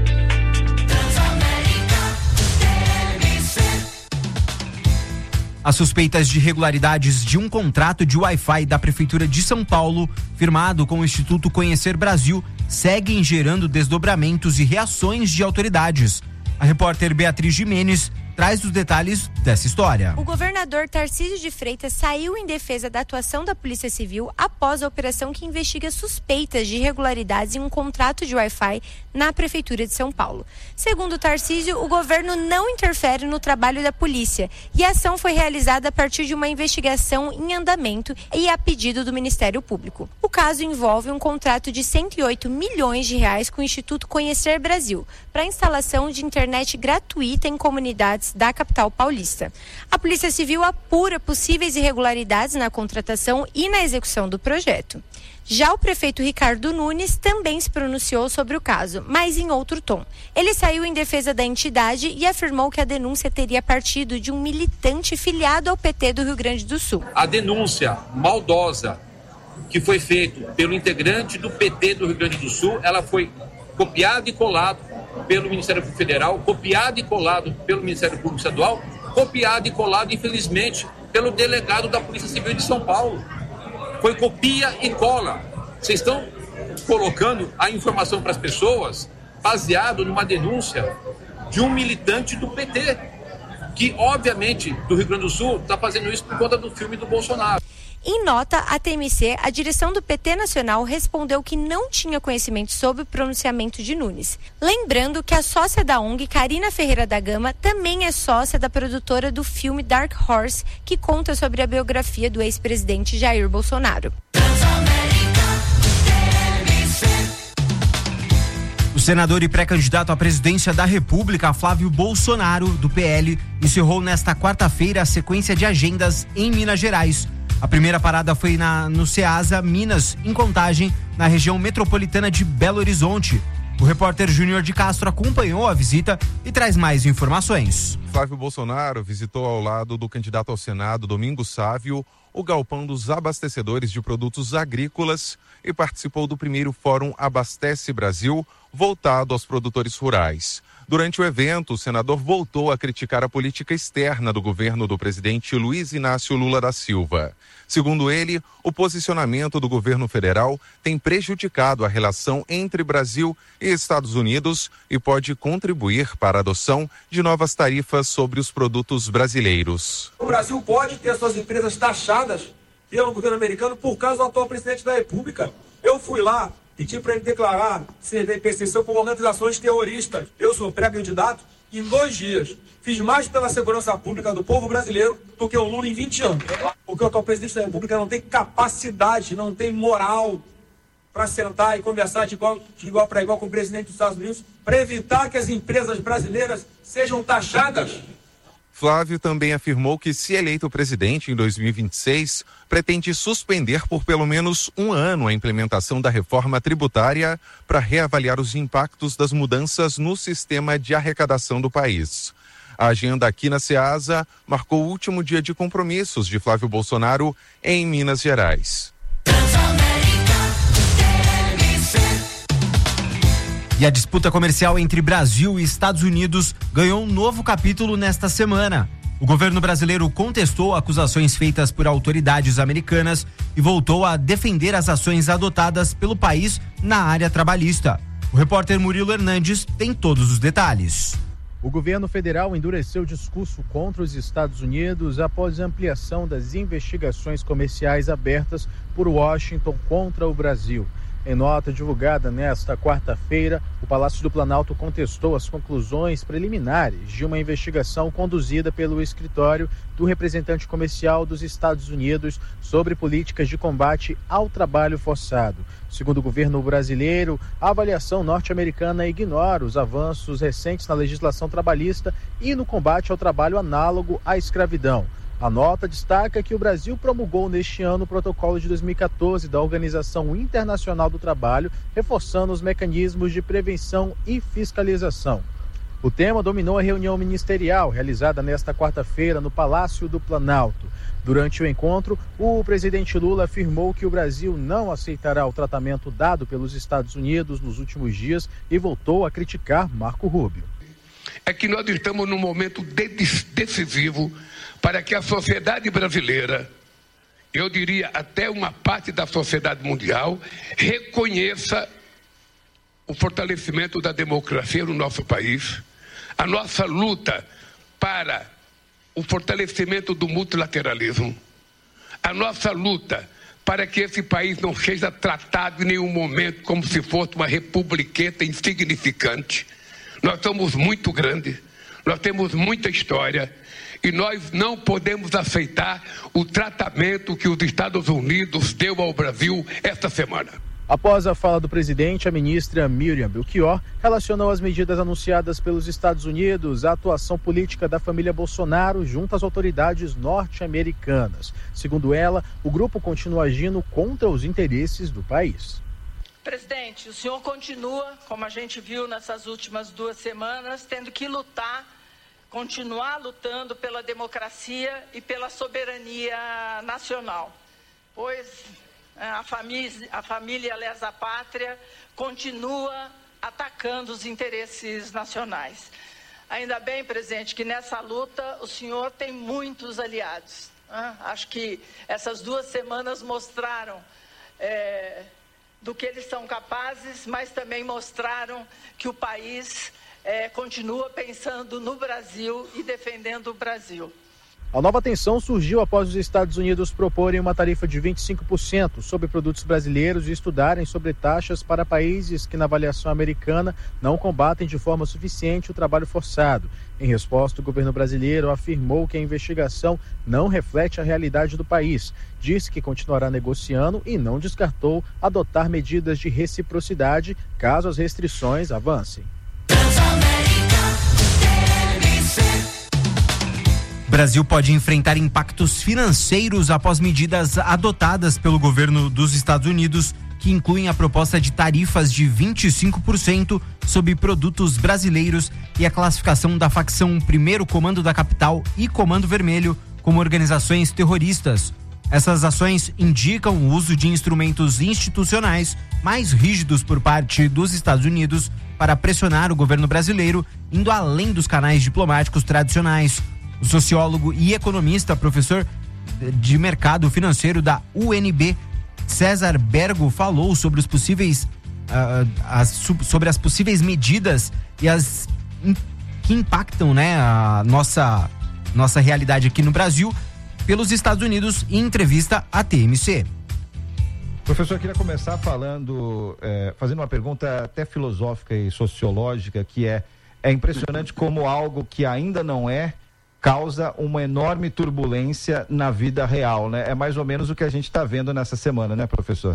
As suspeitas de irregularidades de um contrato de Wi-Fi da Prefeitura de São Paulo, firmado com o Instituto Conhecer Brasil, seguem gerando desdobramentos e reações de autoridades. A repórter Beatriz Jimenez traz os detalhes dessa história. O governador Tarcísio de Freitas saiu em defesa da atuação da Polícia Civil após a operação que investiga suspeitas de irregularidades em um contrato de Wi-Fi na Prefeitura de São Paulo. Segundo Tarcísio, o governo não interfere no trabalho da polícia e a ação foi realizada a partir de uma investigação em andamento e a pedido do Ministério Público. O caso envolve um contrato de cento e oito milhões de reais com o Instituto Conhecer Brasil para a instalação de internet gratuita em comunidades da capital paulista. A Polícia Civil apura possíveis irregularidades na contratação e na execução do projeto. Já o prefeito Ricardo Nunes também se pronunciou sobre o caso, mas em outro tom. Ele saiu em defesa da entidade e afirmou que a denúncia teria partido de um militante filiado ao P T do Rio Grande do Sul. A denúncia maldosa que foi feita pelo integrante do P T do Rio Grande do Sul, ela foi copiada e colada pelo Ministério Público Federal, copiado e colado pelo Ministério Público Estadual, copiado e colado, infelizmente, pelo delegado da Polícia Civil de São Paulo. Foi copia e cola. Vocês estão colocando a informação para as pessoas baseado numa denúncia de um militante do P T, que, obviamente, do Rio Grande do Sul, está fazendo isso por conta do filme do Bolsonaro. Em nota à T M C, a direção do P T Nacional respondeu que não tinha conhecimento sobre o pronunciamento de Nunes. Lembrando que a sócia da O N G, Karina Ferreira da Gama, também é sócia da produtora do filme Dark Horse, que conta sobre a biografia do ex-presidente Jair Bolsonaro. O senador e pré-candidato à presidência da República, Flávio Bolsonaro, do P L, encerrou nesta quarta-feira a sequência de agendas em Minas Gerais. A primeira parada foi na, no Ceasa, Minas, em Contagem, na região metropolitana de Belo Horizonte. O repórter Júnior de Castro acompanhou a visita e traz mais informações. Flávio Bolsonaro visitou ao lado do candidato ao Senado, Domingos Sávio, o galpão dos abastecedores de produtos agrícolas e participou do primeiro Fórum Abastece Brasil, voltado aos produtores rurais. Durante o evento, o senador voltou a criticar a política externa do governo do presidente Luiz Inácio Lula da Silva. Segundo ele, o posicionamento do governo federal tem prejudicado a relação entre Brasil e Estados Unidos e pode contribuir para a adoção de novas tarifas sobre os produtos brasileiros. O Brasil pode ter suas empresas taxadas pelo governo americano por causa do atual presidente da República. Eu fui lá, pedi para ele declarar ser perseguição por organizações terroristas. Eu sou pré-candidato em dois dias. Fiz mais pela segurança pública do povo brasileiro do que o Lula em vinte anos. Porque o atual presidente da República não tem capacidade, não tem moral para sentar e conversar de igual, de igual para igual com o presidente dos Estados Unidos, para evitar que as empresas brasileiras sejam taxadas. Flávio também afirmou que, se eleito presidente em dois mil e vinte e seis, pretende suspender por pelo menos um ano a implementação da reforma tributária para reavaliar os impactos das mudanças no sistema de arrecadação do país. A agenda aqui na Ceasa marcou o último dia de compromissos de Flávio Bolsonaro em Minas Gerais. E a disputa comercial entre Brasil e Estados Unidos ganhou um novo capítulo nesta semana. O governo brasileiro contestou acusações feitas por autoridades americanas e voltou a defender as ações adotadas pelo país na área trabalhista. O repórter Murilo Hernandes tem todos os detalhes. O governo federal endureceu o discurso contra os Estados Unidos após a ampliação das investigações comerciais abertas por Washington contra o Brasil. Em nota divulgada nesta quarta-feira, o Palácio do Planalto contestou as conclusões preliminares de uma investigação conduzida pelo escritório do representante comercial dos Estados Unidos sobre políticas de combate ao trabalho forçado. Segundo o governo brasileiro, a avaliação norte-americana ignora os avanços recentes na legislação trabalhista e no combate ao trabalho análogo à escravidão. A nota destaca que o Brasil promulgou neste ano o protocolo de dois mil e quatorze da Organização Internacional do Trabalho, reforçando os mecanismos de prevenção e fiscalização. O tema dominou a reunião ministerial realizada nesta quarta-feira no Palácio do Planalto. Durante o encontro, o presidente Lula afirmou que o Brasil não aceitará o tratamento dado pelos Estados Unidos nos últimos dias e voltou a criticar Marco Rubio. É que nós estamos num momento decisivo para que a sociedade brasileira, eu diria até uma parte da sociedade mundial, reconheça o fortalecimento da democracia no nosso país, a nossa luta para o fortalecimento do multilateralismo, a nossa luta para que esse país não seja tratado em nenhum momento como se fosse uma republiqueta insignificante. Nós somos muito grandes, nós temos muita história e nós não podemos aceitar o tratamento que os Estados Unidos deu ao Brasil esta semana. Após a fala do presidente, a ministra Miriam Belchior relacionou as medidas anunciadas pelos Estados Unidos à atuação política da família Bolsonaro junto às autoridades norte-americanas. Segundo ela, o grupo continua agindo contra os interesses do país. Presidente, o senhor continua, como a gente viu nessas últimas duas semanas, tendo que lutar, continuar lutando pela democracia e pela soberania nacional, pois a família, a família lesa pátria continua atacando os interesses nacionais. Ainda bem, presidente, que nessa luta o senhor tem muitos aliados. Né? Acho que essas duas semanas mostraram é, do que eles são capazes, mas também mostraram que o país é, continua pensando no Brasil e defendendo o Brasil. A nova tensão surgiu após os Estados Unidos proporem uma tarifa de vinte e cinco por cento sobre produtos brasileiros e estudarem sobre taxas para países que, na avaliação americana, não combatem de forma suficiente o trabalho forçado. Em resposta, o governo brasileiro afirmou que a investigação não reflete a realidade do país. Disse que continuará negociando e não descartou adotar medidas de reciprocidade caso as restrições avancem. O Brasil pode enfrentar impactos financeiros após medidas adotadas pelo governo dos Estados Unidos, que incluem a proposta de tarifas de vinte e cinco por cento sobre produtos brasileiros e a classificação da facção Primeiro Comando da Capital e Comando Vermelho como organizações terroristas. Essas ações indicam o uso de instrumentos institucionais mais rígidos por parte dos Estados Unidos para pressionar o governo brasileiro, indo além dos canais diplomáticos tradicionais. O sociólogo e economista, professor de mercado financeiro da U N B, César Bergo, falou sobre os possíveis, uh, as, sobre as possíveis medidas e as in, que impactam, né, a nossa, nossa realidade aqui no Brasil pelos Estados Unidos em entrevista à T M C. Professor, eu queria começar falando, eh, fazendo uma pergunta até filosófica e sociológica, que é é impressionante como algo que ainda não é causa uma enorme turbulência na vida real, né? É mais ou menos o que a gente está vendo nessa semana, né, professor?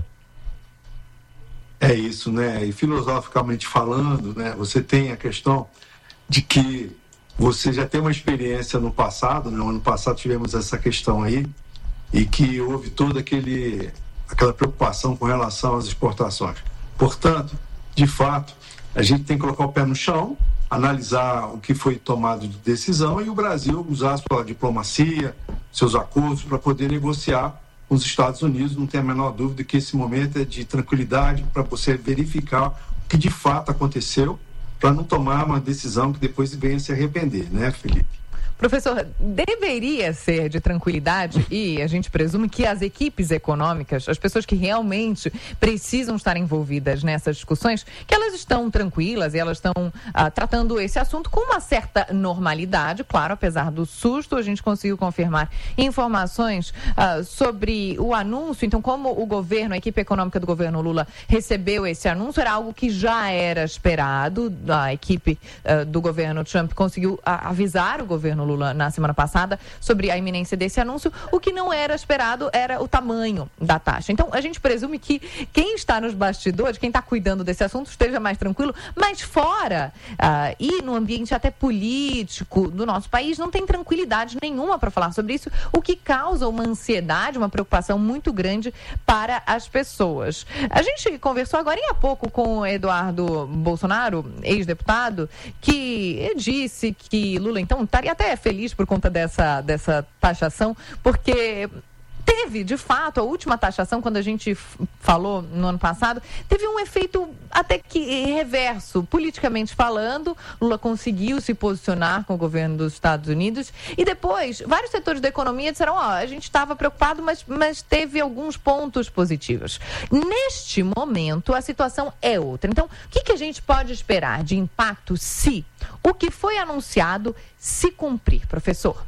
É isso, né? E filosoficamente falando, né, você tem a questão de que você já tem uma experiência no passado, né? No ano passado tivemos essa questão aí, e que houve toda aquele, aquela preocupação com relação às exportações. Portanto, de fato, a gente tem que colocar o pé no chão, analisar o que foi tomado de decisão e o Brasil usar a sua diplomacia, seus acordos para poder negociar com os Estados Unidos. Não tem a menor dúvida que esse momento é de tranquilidade para você verificar o que de fato aconteceu, para não tomar uma decisão que depois venha se arrepender, né, Felipe? Professor, deveria ser de tranquilidade e a gente presume que as equipes econômicas, as pessoas que realmente precisam estar envolvidas nessas discussões, que elas estão tranquilas e elas estão ah, tratando esse assunto com uma certa normalidade, claro, apesar do susto, a gente conseguiu confirmar informações ah, sobre o anúncio. Então, como o governo, a equipe econômica do governo Lula recebeu esse anúncio, era algo que já era esperado. A equipe ah, do governo Trump conseguiu ah, avisar o governo Lula na semana passada sobre a iminência desse anúncio. O que não era esperado era o tamanho da taxa. Então, a gente presume que quem está nos bastidores, quem está cuidando desse assunto, esteja mais tranquilo, mas fora uh, e no ambiente até político do nosso país, não tem tranquilidade nenhuma para falar sobre isso, o que causa uma ansiedade, uma preocupação muito grande para as pessoas. A gente conversou agora há pouco com o Eduardo Bolsonaro, ex-deputado, que disse que Lula, então, estaria até feliz por conta dessa, dessa taxação, porque teve, de fato, a última taxação, quando a gente f- falou no ano passado, teve um efeito até que reverso, politicamente falando. Lula conseguiu se posicionar com o governo dos Estados Unidos e depois vários setores da economia disseram, ó, a gente estava preocupado, mas, mas teve alguns pontos positivos. Neste momento, a situação é outra. Então, o que, que a gente pode esperar de impacto se o que foi anunciado se cumprir, professor?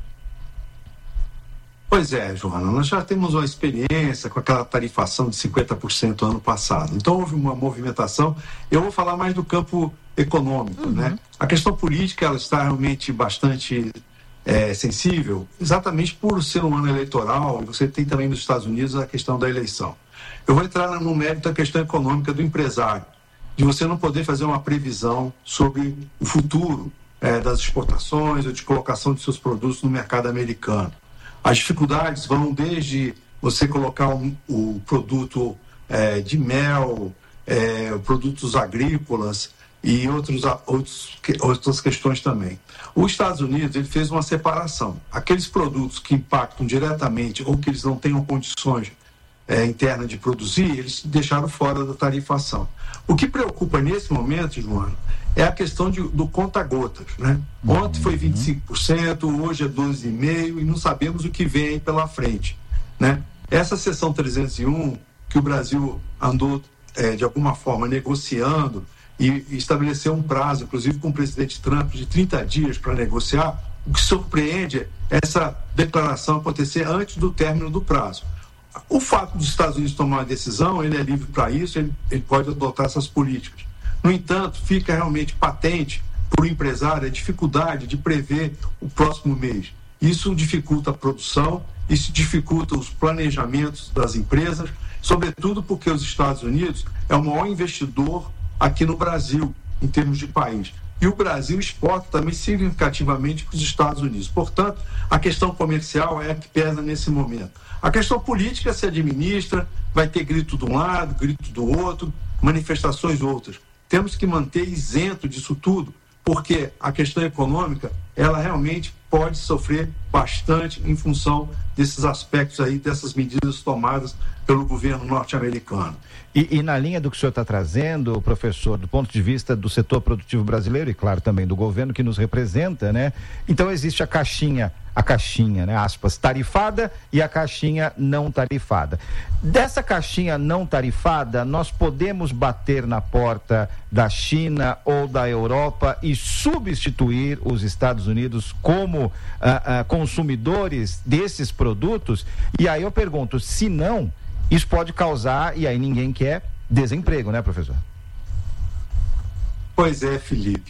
Pois é, Joana, nós já temos uma experiência com aquela tarifação de cinquenta por cento ano passado. Então houve uma movimentação. Eu vou falar mais do campo econômico, uhum. né? A questão política, ela está realmente bastante é, sensível, exatamente por ser um ano eleitoral, e você tem também nos Estados Unidos a questão da eleição. Eu vou entrar no mérito da questão econômica do empresário, de você não poder fazer uma previsão sobre o futuro é, das exportações ou de colocação de seus produtos no mercado americano. As dificuldades vão desde você colocar um, o produto é, de mel, é, produtos agrícolas e outros, outros, outras questões também. Os Estados Unidos ele fez uma separação. Aqueles produtos que impactam diretamente ou que eles não tenham condições é, internas de produzir, eles deixaram fora da tarifação. O que preocupa nesse momento, Joana, é a questão de, do conta-gotas, né? Ontem foi vinte e cinco por cento, hoje é doze vírgula cinco por cento e não sabemos o que vem aí pela frente, né? Essa seção trezentos e um, que o Brasil andou, é, de alguma forma, negociando e, e estabeleceu um prazo, inclusive com o presidente Trump, de trinta dias para negociar, o que surpreende é essa declaração acontecer antes do término do prazo. O fato dos Estados Unidos tomar uma decisão, ele é livre para isso, ele, ele pode adotar essas políticas. No entanto, fica realmente patente para o empresário a dificuldade de prever o próximo mês. Isso dificulta a produção, isso dificulta os planejamentos das empresas, sobretudo porque os Estados Unidos é o maior investidor aqui no Brasil, em termos de país. E o Brasil exporta também significativamente para os Estados Unidos. Portanto, a questão comercial é a que pesa nesse momento. A questão política se administra, vai ter grito de um lado, grito do outro, manifestações outras. Temos que manter isento disso tudo, porque a questão econômica, ela realmente pode sofrer bastante em função desses aspectos aí, dessas medidas tomadas pelo governo norte-americano. E, e na linha do que o senhor está trazendo, professor, do ponto de vista do setor produtivo brasileiro e, claro, também do governo que nos representa, né? Então existe a caixinha, a caixinha, né, aspas, tarifada e a caixinha não tarifada. Dessa caixinha não tarifada, nós podemos bater na porta da China ou da Europa e substituir os Estados Unidos como ah, ah, consumidores desses produtos? E aí eu pergunto, se não, isso pode causar, e aí ninguém quer, desemprego, né, professor? Pois é, Felipe.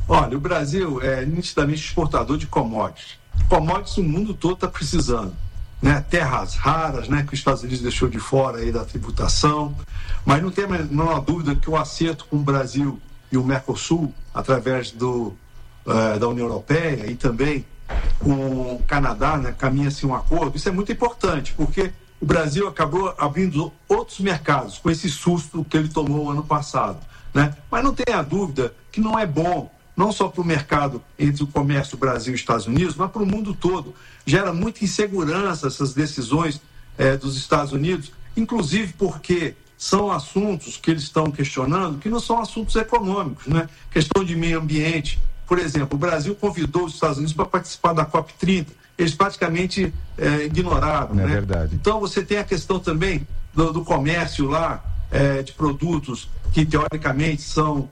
Olha, o Brasil é nitidamente exportador de commodities. Commodities o mundo todo está precisando. Né? Terras raras, né? Que os Estados Unidos deixou de fora aí da tributação. Mas não tem a menor dúvida que o acerto com o Brasil e o Mercosul, através do, uh, da União Europeia e também com o Canadá, né? Caminha-se um acordo. Isso é muito importante, porque o Brasil acabou abrindo outros mercados com esse susto que ele tomou ano passado. Né? Mas não tenha dúvida que não é bom, não só para o mercado entre o comércio Brasil e Estados Unidos, mas para o mundo todo. Gera muita insegurança essas decisões eh, dos Estados Unidos, inclusive porque são assuntos que eles estão questionando que não são assuntos econômicos, né? Questão de meio ambiente. Por exemplo, o Brasil convidou os Estados Unidos para participar da COP trinta. Eles praticamente eh, ignoraram. É né? verdade. Então você tem a questão também do, do comércio lá, eh, de produtos que teoricamente são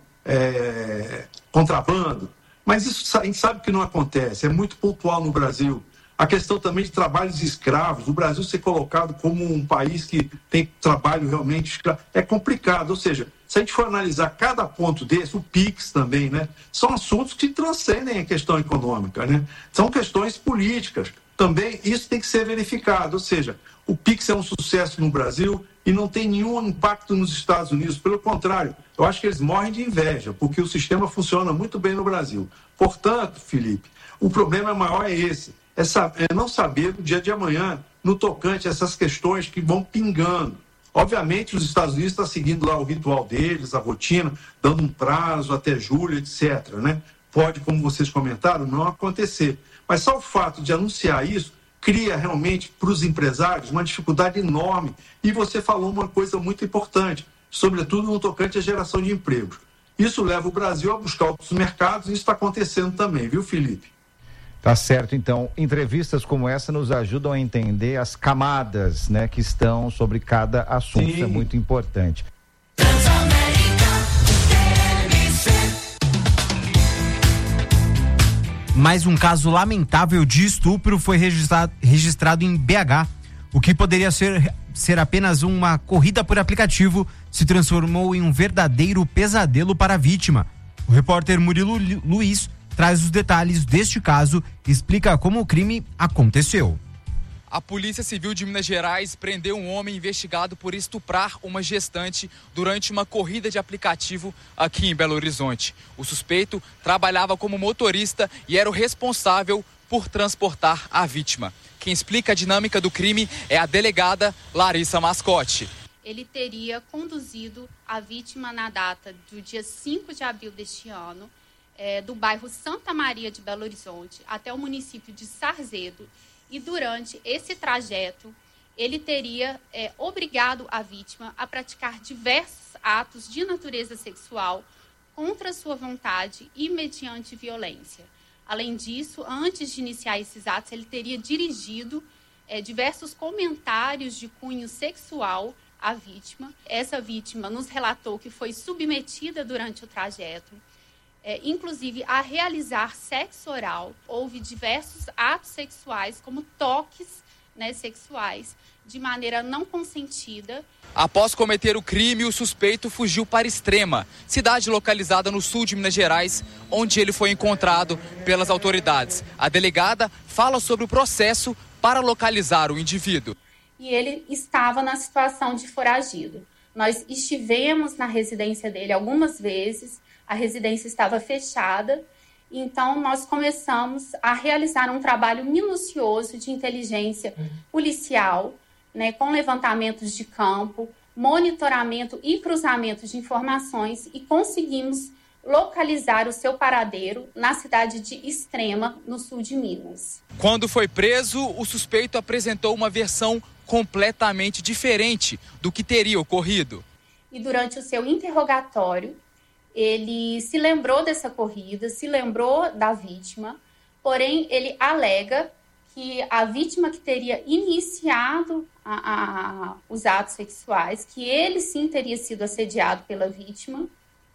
é, contrabando, mas isso a gente sabe que não acontece, é muito pontual no Brasil. A questão também de trabalhos escravos, o Brasil ser colocado como um país que tem trabalho realmente escravo, é complicado, ou seja, se a gente for analisar cada ponto desse, o PIX também, né, são assuntos que transcendem a questão econômica, né, são questões políticas. Também isso tem que ser verificado, ou seja, o PIX é um sucesso no Brasil e não tem nenhum impacto nos Estados Unidos. Pelo contrário, eu acho que eles morrem de inveja, porque o sistema funciona muito bem no Brasil. Portanto, Felipe, o problema maior é esse, é, saber, é não saber do dia de amanhã, no tocante a essas questões que vão pingando. Obviamente, os Estados Unidos estão seguindo lá o ritual deles, a rotina, dando um prazo até julho, etcétera. Né? Pode, como vocês comentaram, não acontecer. Mas só o fato de anunciar isso cria realmente para os empresários uma dificuldade enorme. E você falou uma coisa muito importante, sobretudo no tocante à geração de empregos. Isso leva o Brasil a buscar outros mercados e isso está acontecendo também, viu, Felipe? Tá certo, então, entrevistas como essa nos ajudam a entender as camadas, né, que estão sobre cada assunto. Sim. Isso é muito importante. Mais um caso lamentável de estupro foi registrado, registrado em B H. O que poderia ser, ser apenas uma corrida por aplicativo se transformou em um verdadeiro pesadelo para a vítima. O repórter Murilo Luiz traz os detalhes deste caso e explica como o crime aconteceu. A Polícia Civil de Minas Gerais prendeu um homem investigado por estuprar uma gestante durante uma corrida de aplicativo aqui em Belo Horizonte. O suspeito trabalhava como motorista e era o responsável por transportar a vítima. Quem explica a dinâmica do crime é a delegada Larissa Mascote. Ele teria conduzido a vítima na data do dia cinco de abril deste ano, é, do bairro Santa Maria de Belo Horizonte até o município de Sarzedo. E durante esse trajeto, ele teria é, obrigado a vítima a praticar diversos atos de natureza sexual contra sua vontade e mediante violência. Além disso, antes de iniciar esses atos, ele teria dirigido é, diversos comentários de cunho sexual à vítima. Essa vítima nos relatou que foi submetida durante o trajeto, É, inclusive a realizar sexo oral. Houve diversos atos sexuais, como toques, né, sexuais, de maneira não consentida. Após cometer o crime, o suspeito fugiu para Extrema, cidade localizada no sul de Minas Gerais, onde ele foi encontrado pelas autoridades. A delegada fala sobre o processo para localizar o indivíduo. E ele estava na situação de foragido. Nós estivemos na residência dele algumas vezes. A residência estava fechada, então nós começamos a realizar um trabalho minucioso de inteligência policial, né, com levantamentos de campo, monitoramento e cruzamento de informações e conseguimos localizar o seu paradeiro na cidade de Extrema, no sul de Minas. Quando foi preso, o suspeito apresentou uma versão completamente diferente do que teria ocorrido. E durante o seu interrogatório, ele se lembrou dessa corrida, se lembrou da vítima, porém ele alega que a vítima que teria iniciado a, a, os atos sexuais, que ele sim teria sido assediado pela vítima.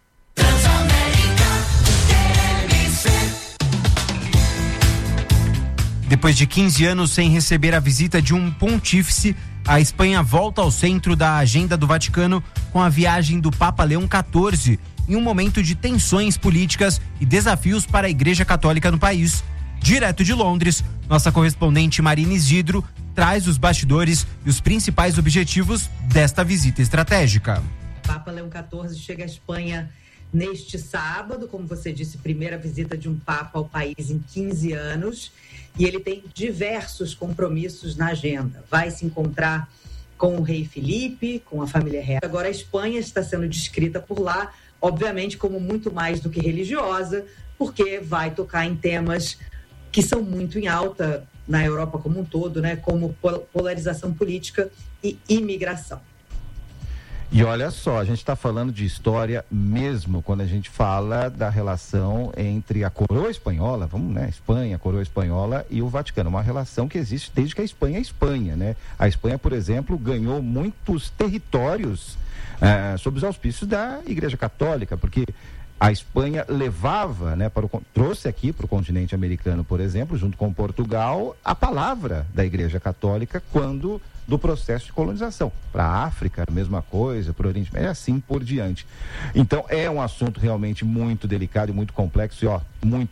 Depois de quinze anos sem receber a visita de um pontífice, a Espanha volta ao centro da agenda do Vaticano com a viagem do Papa Leão quatorze, em um momento de tensões políticas e desafios para a Igreja Católica no país. Direto de Londres, nossa correspondente Marina Isidro traz os bastidores e os principais objetivos desta visita estratégica. Papa Leão quatorze chega à Espanha neste sábado, como você disse, primeira visita de um Papa ao país em quinze anos, e ele tem diversos compromissos na agenda. Vai se encontrar com o rei Felipe, com a família real. Agora a Espanha está sendo descrita por lá, obviamente, como muito mais do que religiosa, porque vai tocar em temas que são muito em alta na Europa como um todo, né, como polarização política e imigração. E olha só, a gente está falando de história mesmo quando a gente fala da relação entre a coroa espanhola, vamos, né, Espanha, a coroa espanhola e o Vaticano, uma relação que existe desde que a Espanha é Espanha, né? A Espanha, por exemplo, ganhou muitos territórios eh, sob os auspícios da Igreja Católica, porque a Espanha levava, né, para o, trouxe aqui para o continente americano, por exemplo, junto com Portugal, a palavra da Igreja Católica quando do processo de colonização. Para a África, a mesma coisa, para o Oriente Médio, assim por diante. Então, é um assunto realmente muito delicado e muito complexo e, ó, muito...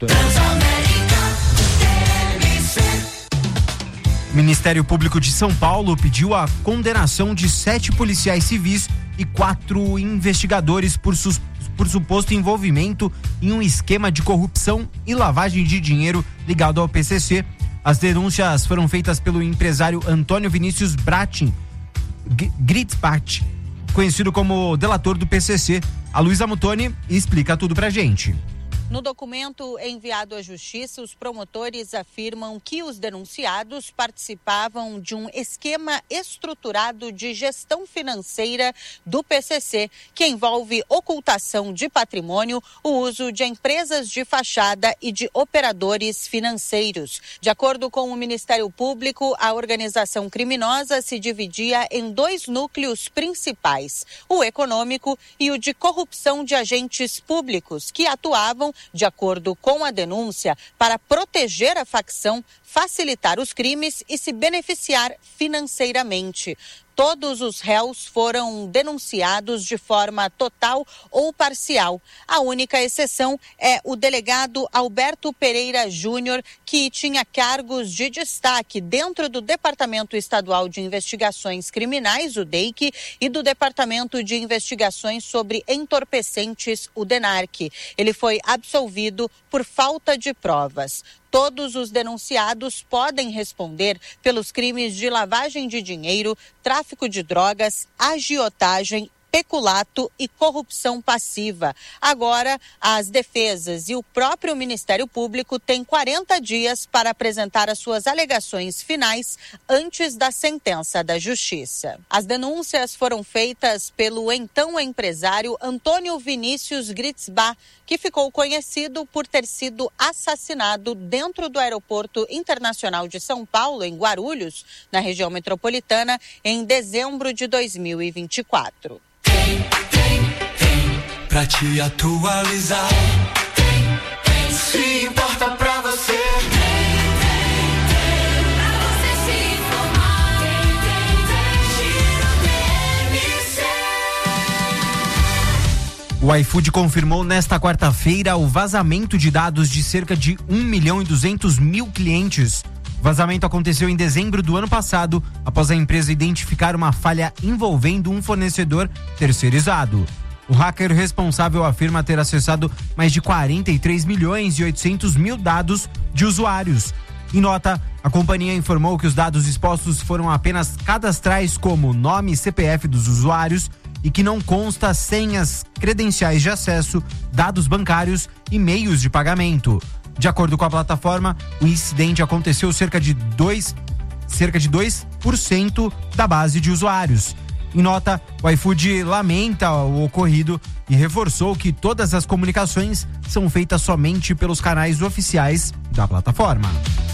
O Ministério Público de São Paulo pediu a condenação de sete policiais civis e quatro investigadores por, sus, por suposto envolvimento em um esquema de corrupção e lavagem de dinheiro ligado ao P C C. As denúncias foram feitas pelo empresário Antônio Vinícius Bratin Gritzbach, conhecido como delator do P C C. A Luísa Mutoni explica tudo pra gente. No documento enviado à Justiça, os promotores afirmam que os denunciados participavam de um esquema estruturado de gestão financeira do P C C, que envolve ocultação de patrimônio, o uso de empresas de fachada e de operadores financeiros. De acordo com o Ministério Público, a organização criminosa se dividia em dois núcleos principais, o econômico e o de corrupção de agentes públicos, que atuavam de acordo com a denúncia, para proteger a facção, facilitar os crimes e se beneficiar financeiramente. Todos os réus foram denunciados de forma total ou parcial. A única exceção é o delegado Alberto Pereira Júnior, que tinha cargos de destaque dentro do Departamento Estadual de Investigações Criminais, o D E I C, e do Departamento de Investigações sobre Entorpecentes, o DENARC. Ele foi absolvido por falta de provas. Todos os denunciados podem responder pelos crimes de lavagem de dinheiro, tráfico de drogas, agiotagem, peculato e corrupção passiva. Agora, as defesas e o próprio Ministério Público têm quarenta dias para apresentar as suas alegações finais antes da sentença da Justiça. As denúncias foram feitas pelo então empresário Antônio Vinícius Gritzbach, que ficou conhecido por ter sido assassinado dentro do Aeroporto Internacional de São Paulo, em Guarulhos, na região metropolitana, em dezembro de dois mil e vinte e quatro. Tem, tem, tem, pra te atualizar. Tem, tem, se importa pra você. Tem, tem, tem, pra você se informar. Tem, tem, tem, Giro D M C. O iFood confirmou nesta quarta-feira o vazamento de dados de cerca de um milhão e duzentos mil clientes. O vazamento aconteceu em dezembro do ano passado, após a empresa identificar uma falha envolvendo um fornecedor terceirizado. O hacker responsável afirma ter acessado mais de quarenta e três milhões e oitocentos mil dados de usuários. Em nota, a companhia informou que os dados expostos foram apenas cadastrais como nome e C P F dos usuários e que não consta senhas, credenciais de acesso, dados bancários e meios de pagamento. De acordo com a plataforma, o incidente aconteceu cerca de dois, cerca de dois por cento da base de usuários. Em nota, o iFood lamenta o ocorrido e reforçou que todas as comunicações são feitas somente pelos canais oficiais da plataforma.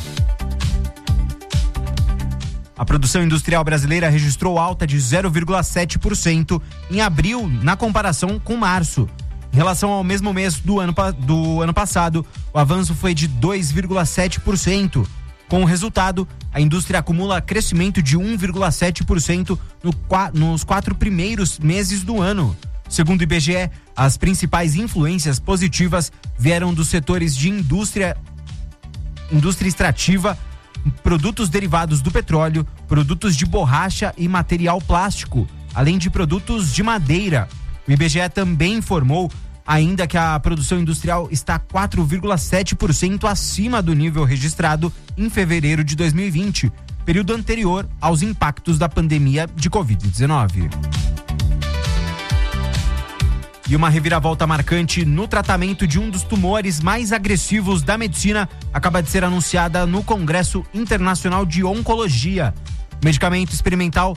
A produção industrial brasileira registrou alta de zero vírgula sete por cento em abril na comparação com março. Em relação ao mesmo mês do ano, do ano passado, o avanço foi de dois vírgula sete por cento. Com o resultado, a indústria acumula crescimento de um vírgula sete por cento no, nos quatro primeiros meses do ano. Segundo o I B G E, as principais influências positivas vieram dos setores de indústria, indústria extrativa, produtos derivados do petróleo, produtos de borracha e material plástico, além de produtos de madeira. O I B G E também informou ainda que a produção industrial está quatro vírgula sete por cento acima do nível registrado em fevereiro de dois mil e vinte, período anterior aos impactos da pandemia de covid dezenove. E uma reviravolta marcante no tratamento de um dos tumores mais agressivos da medicina acaba de ser anunciada no Congresso Internacional de Oncologia. O medicamento experimental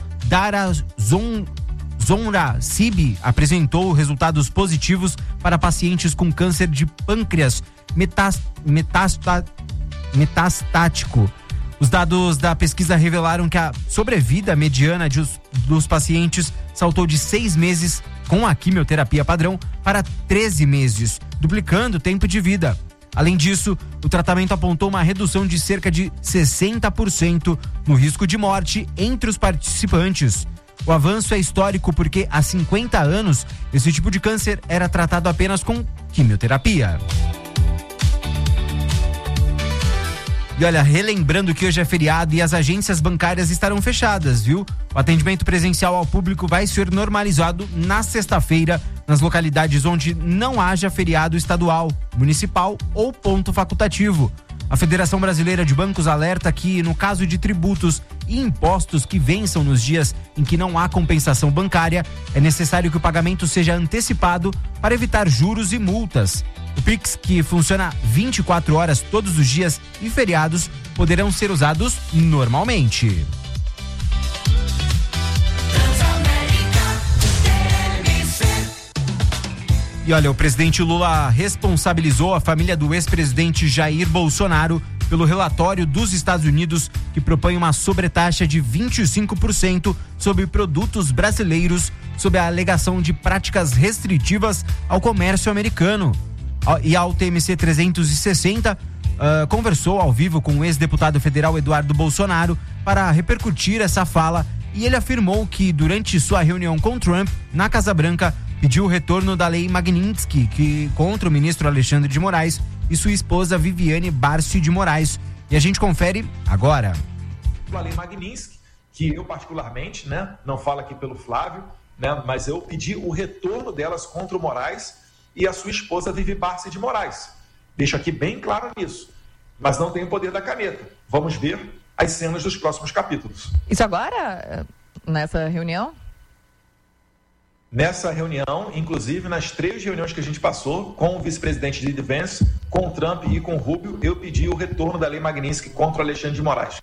Daraxonrasib apresentou resultados positivos para pacientes com câncer de pâncreas metas, metasta, metastático. Os dados da pesquisa revelaram que a sobrevida mediana de os, dos pacientes saltou de seis meses com a quimioterapia padrão para treze meses, duplicando o tempo de vida. Além disso, o tratamento apontou uma redução de cerca de sessenta por cento no risco de morte entre os participantes. O avanço é histórico porque há cinquenta anos esse tipo de câncer era tratado apenas com quimioterapia. E olha, relembrando que hoje é feriado e as agências bancárias estarão fechadas, viu? O atendimento presencial ao público vai ser normalizado na sexta-feira nas localidades onde não haja feriado estadual, municipal ou ponto facultativo. A Federação Brasileira de Bancos alerta que, no caso de tributos e impostos que vençam nos dias em que não há compensação bancária, é necessário que o pagamento seja antecipado para evitar juros e multas. O Pix, que funciona vinte e quatro horas todos os dias e feriados, poderão ser usados normalmente. E olha, o presidente Lula responsabilizou a família do ex-presidente Jair Bolsonaro pelo relatório dos Estados Unidos que propõe uma sobretaxa de vinte e cinco por cento sobre produtos brasileiros sob a alegação de práticas restritivas ao comércio americano. E ao T M C trezentos e sessenta uh, conversou ao vivo com o ex-deputado federal Eduardo Bolsonaro para repercutir essa fala, e ele afirmou que durante sua reunião com Trump na Casa Branca pediu o retorno da lei Magnitsky que, contra o ministro Alexandre de Moraes e sua esposa Viviane Barsi de Moraes. E a gente confere agora. A lei Magnitsky, que eu particularmente, né, não falo aqui pelo Flávio, né, mas eu pedi o retorno delas contra o Moraes e a sua esposa Vivi Barsi de Moraes. Deixo aqui bem claro nisso, mas não tem o poder da caneta. Vamos ver as cenas dos próximos capítulos. Isso agora, nessa reunião? Nessa reunião, inclusive nas três reuniões que a gente passou com o vice-presidente J D Vance, com o Trump e com o Rubio, eu pedi o retorno da lei Magnitsky contra o Alexandre de Moraes.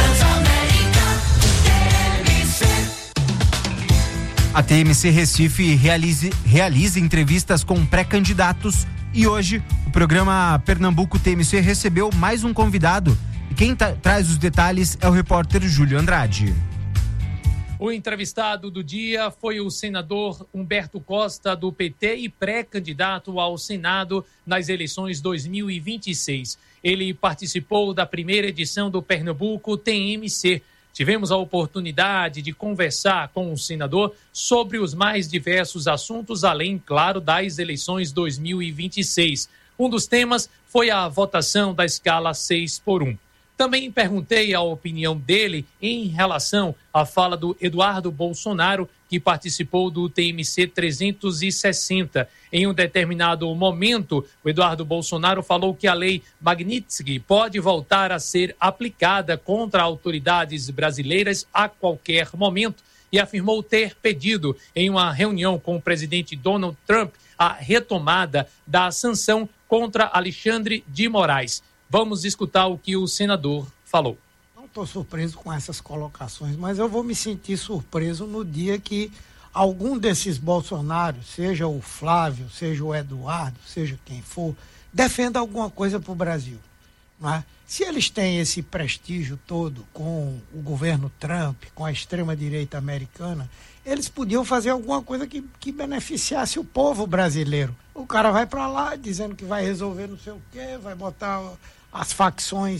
A T M C Recife realize, realiza entrevistas com pré-candidatos e hoje o programa Pernambuco T M C recebeu mais um convidado. E quem tra- traz os detalhes é o repórter Júlio Andrade. O entrevistado do dia foi o senador Humberto Costa, do P T e pré-candidato ao Senado nas eleições dois mil e vinte e seis. Ele participou da primeira edição do Pernambuco T M C. Tivemos a oportunidade de conversar com o senador sobre os mais diversos assuntos, além, claro, das eleições dois mil e vinte e seis. Um dos temas foi a votação da escala seis por um. Também perguntei a opinião dele em relação à fala do Eduardo Bolsonaro, que participou do T M C trezentos e sessenta. Em um determinado momento, o Eduardo Bolsonaro falou que a lei Magnitsky pode voltar a ser aplicada contra autoridades brasileiras a qualquer momento e afirmou ter pedido, em uma reunião com o presidente Donald Trump, a retomada da sanção contra Alexandre de Moraes. Vamos escutar o que o senador falou. Não estou surpreso com essas colocações, mas eu vou me sentir surpreso no dia que algum desses Bolsonaros, seja o Flávio, seja o Eduardo, seja quem for, defenda alguma coisa para o Brasil. Não é? Se eles têm esse prestígio todo com o governo Trump, com a extrema-direita americana, eles podiam fazer alguma coisa que, que beneficiasse o povo brasileiro. O cara vai para lá dizendo que vai resolver não sei o quê, vai botar as facções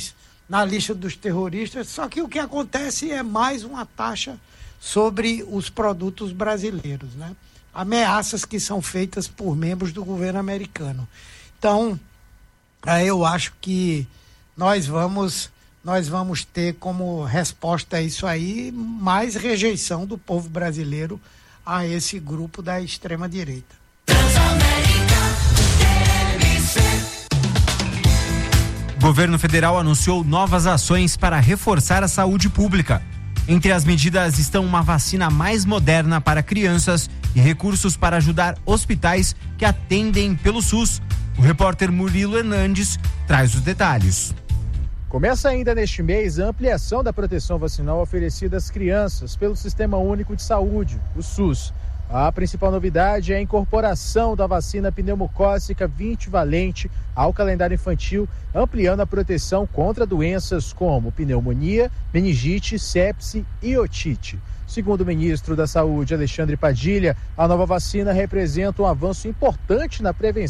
na lista dos terroristas, só que o que acontece é mais uma taxa sobre os produtos brasileiros, né? Ameaças que são feitas por membros do governo americano. Então, eu acho que nós vamos, nós vamos ter como resposta a isso aí mais rejeição do povo brasileiro a esse grupo da extrema-direita. O governo federal anunciou novas ações para reforçar a saúde pública. Entre as medidas estão uma vacina mais moderna para crianças e recursos para ajudar hospitais que atendem pelo SUS. O repórter Murilo Hernandes traz os detalhes. Começa ainda neste mês a ampliação da proteção vacinal oferecida às crianças pelo Sistema Único de Saúde, o SUS. A principal novidade é a incorporação da vacina pneumocócica vinte valente ao calendário infantil, ampliando a proteção contra doenças como pneumonia, meningite, sepse e otite. Segundo o ministro da Saúde, Alexandre Padilha, a nova vacina representa um avanço importante na prevenção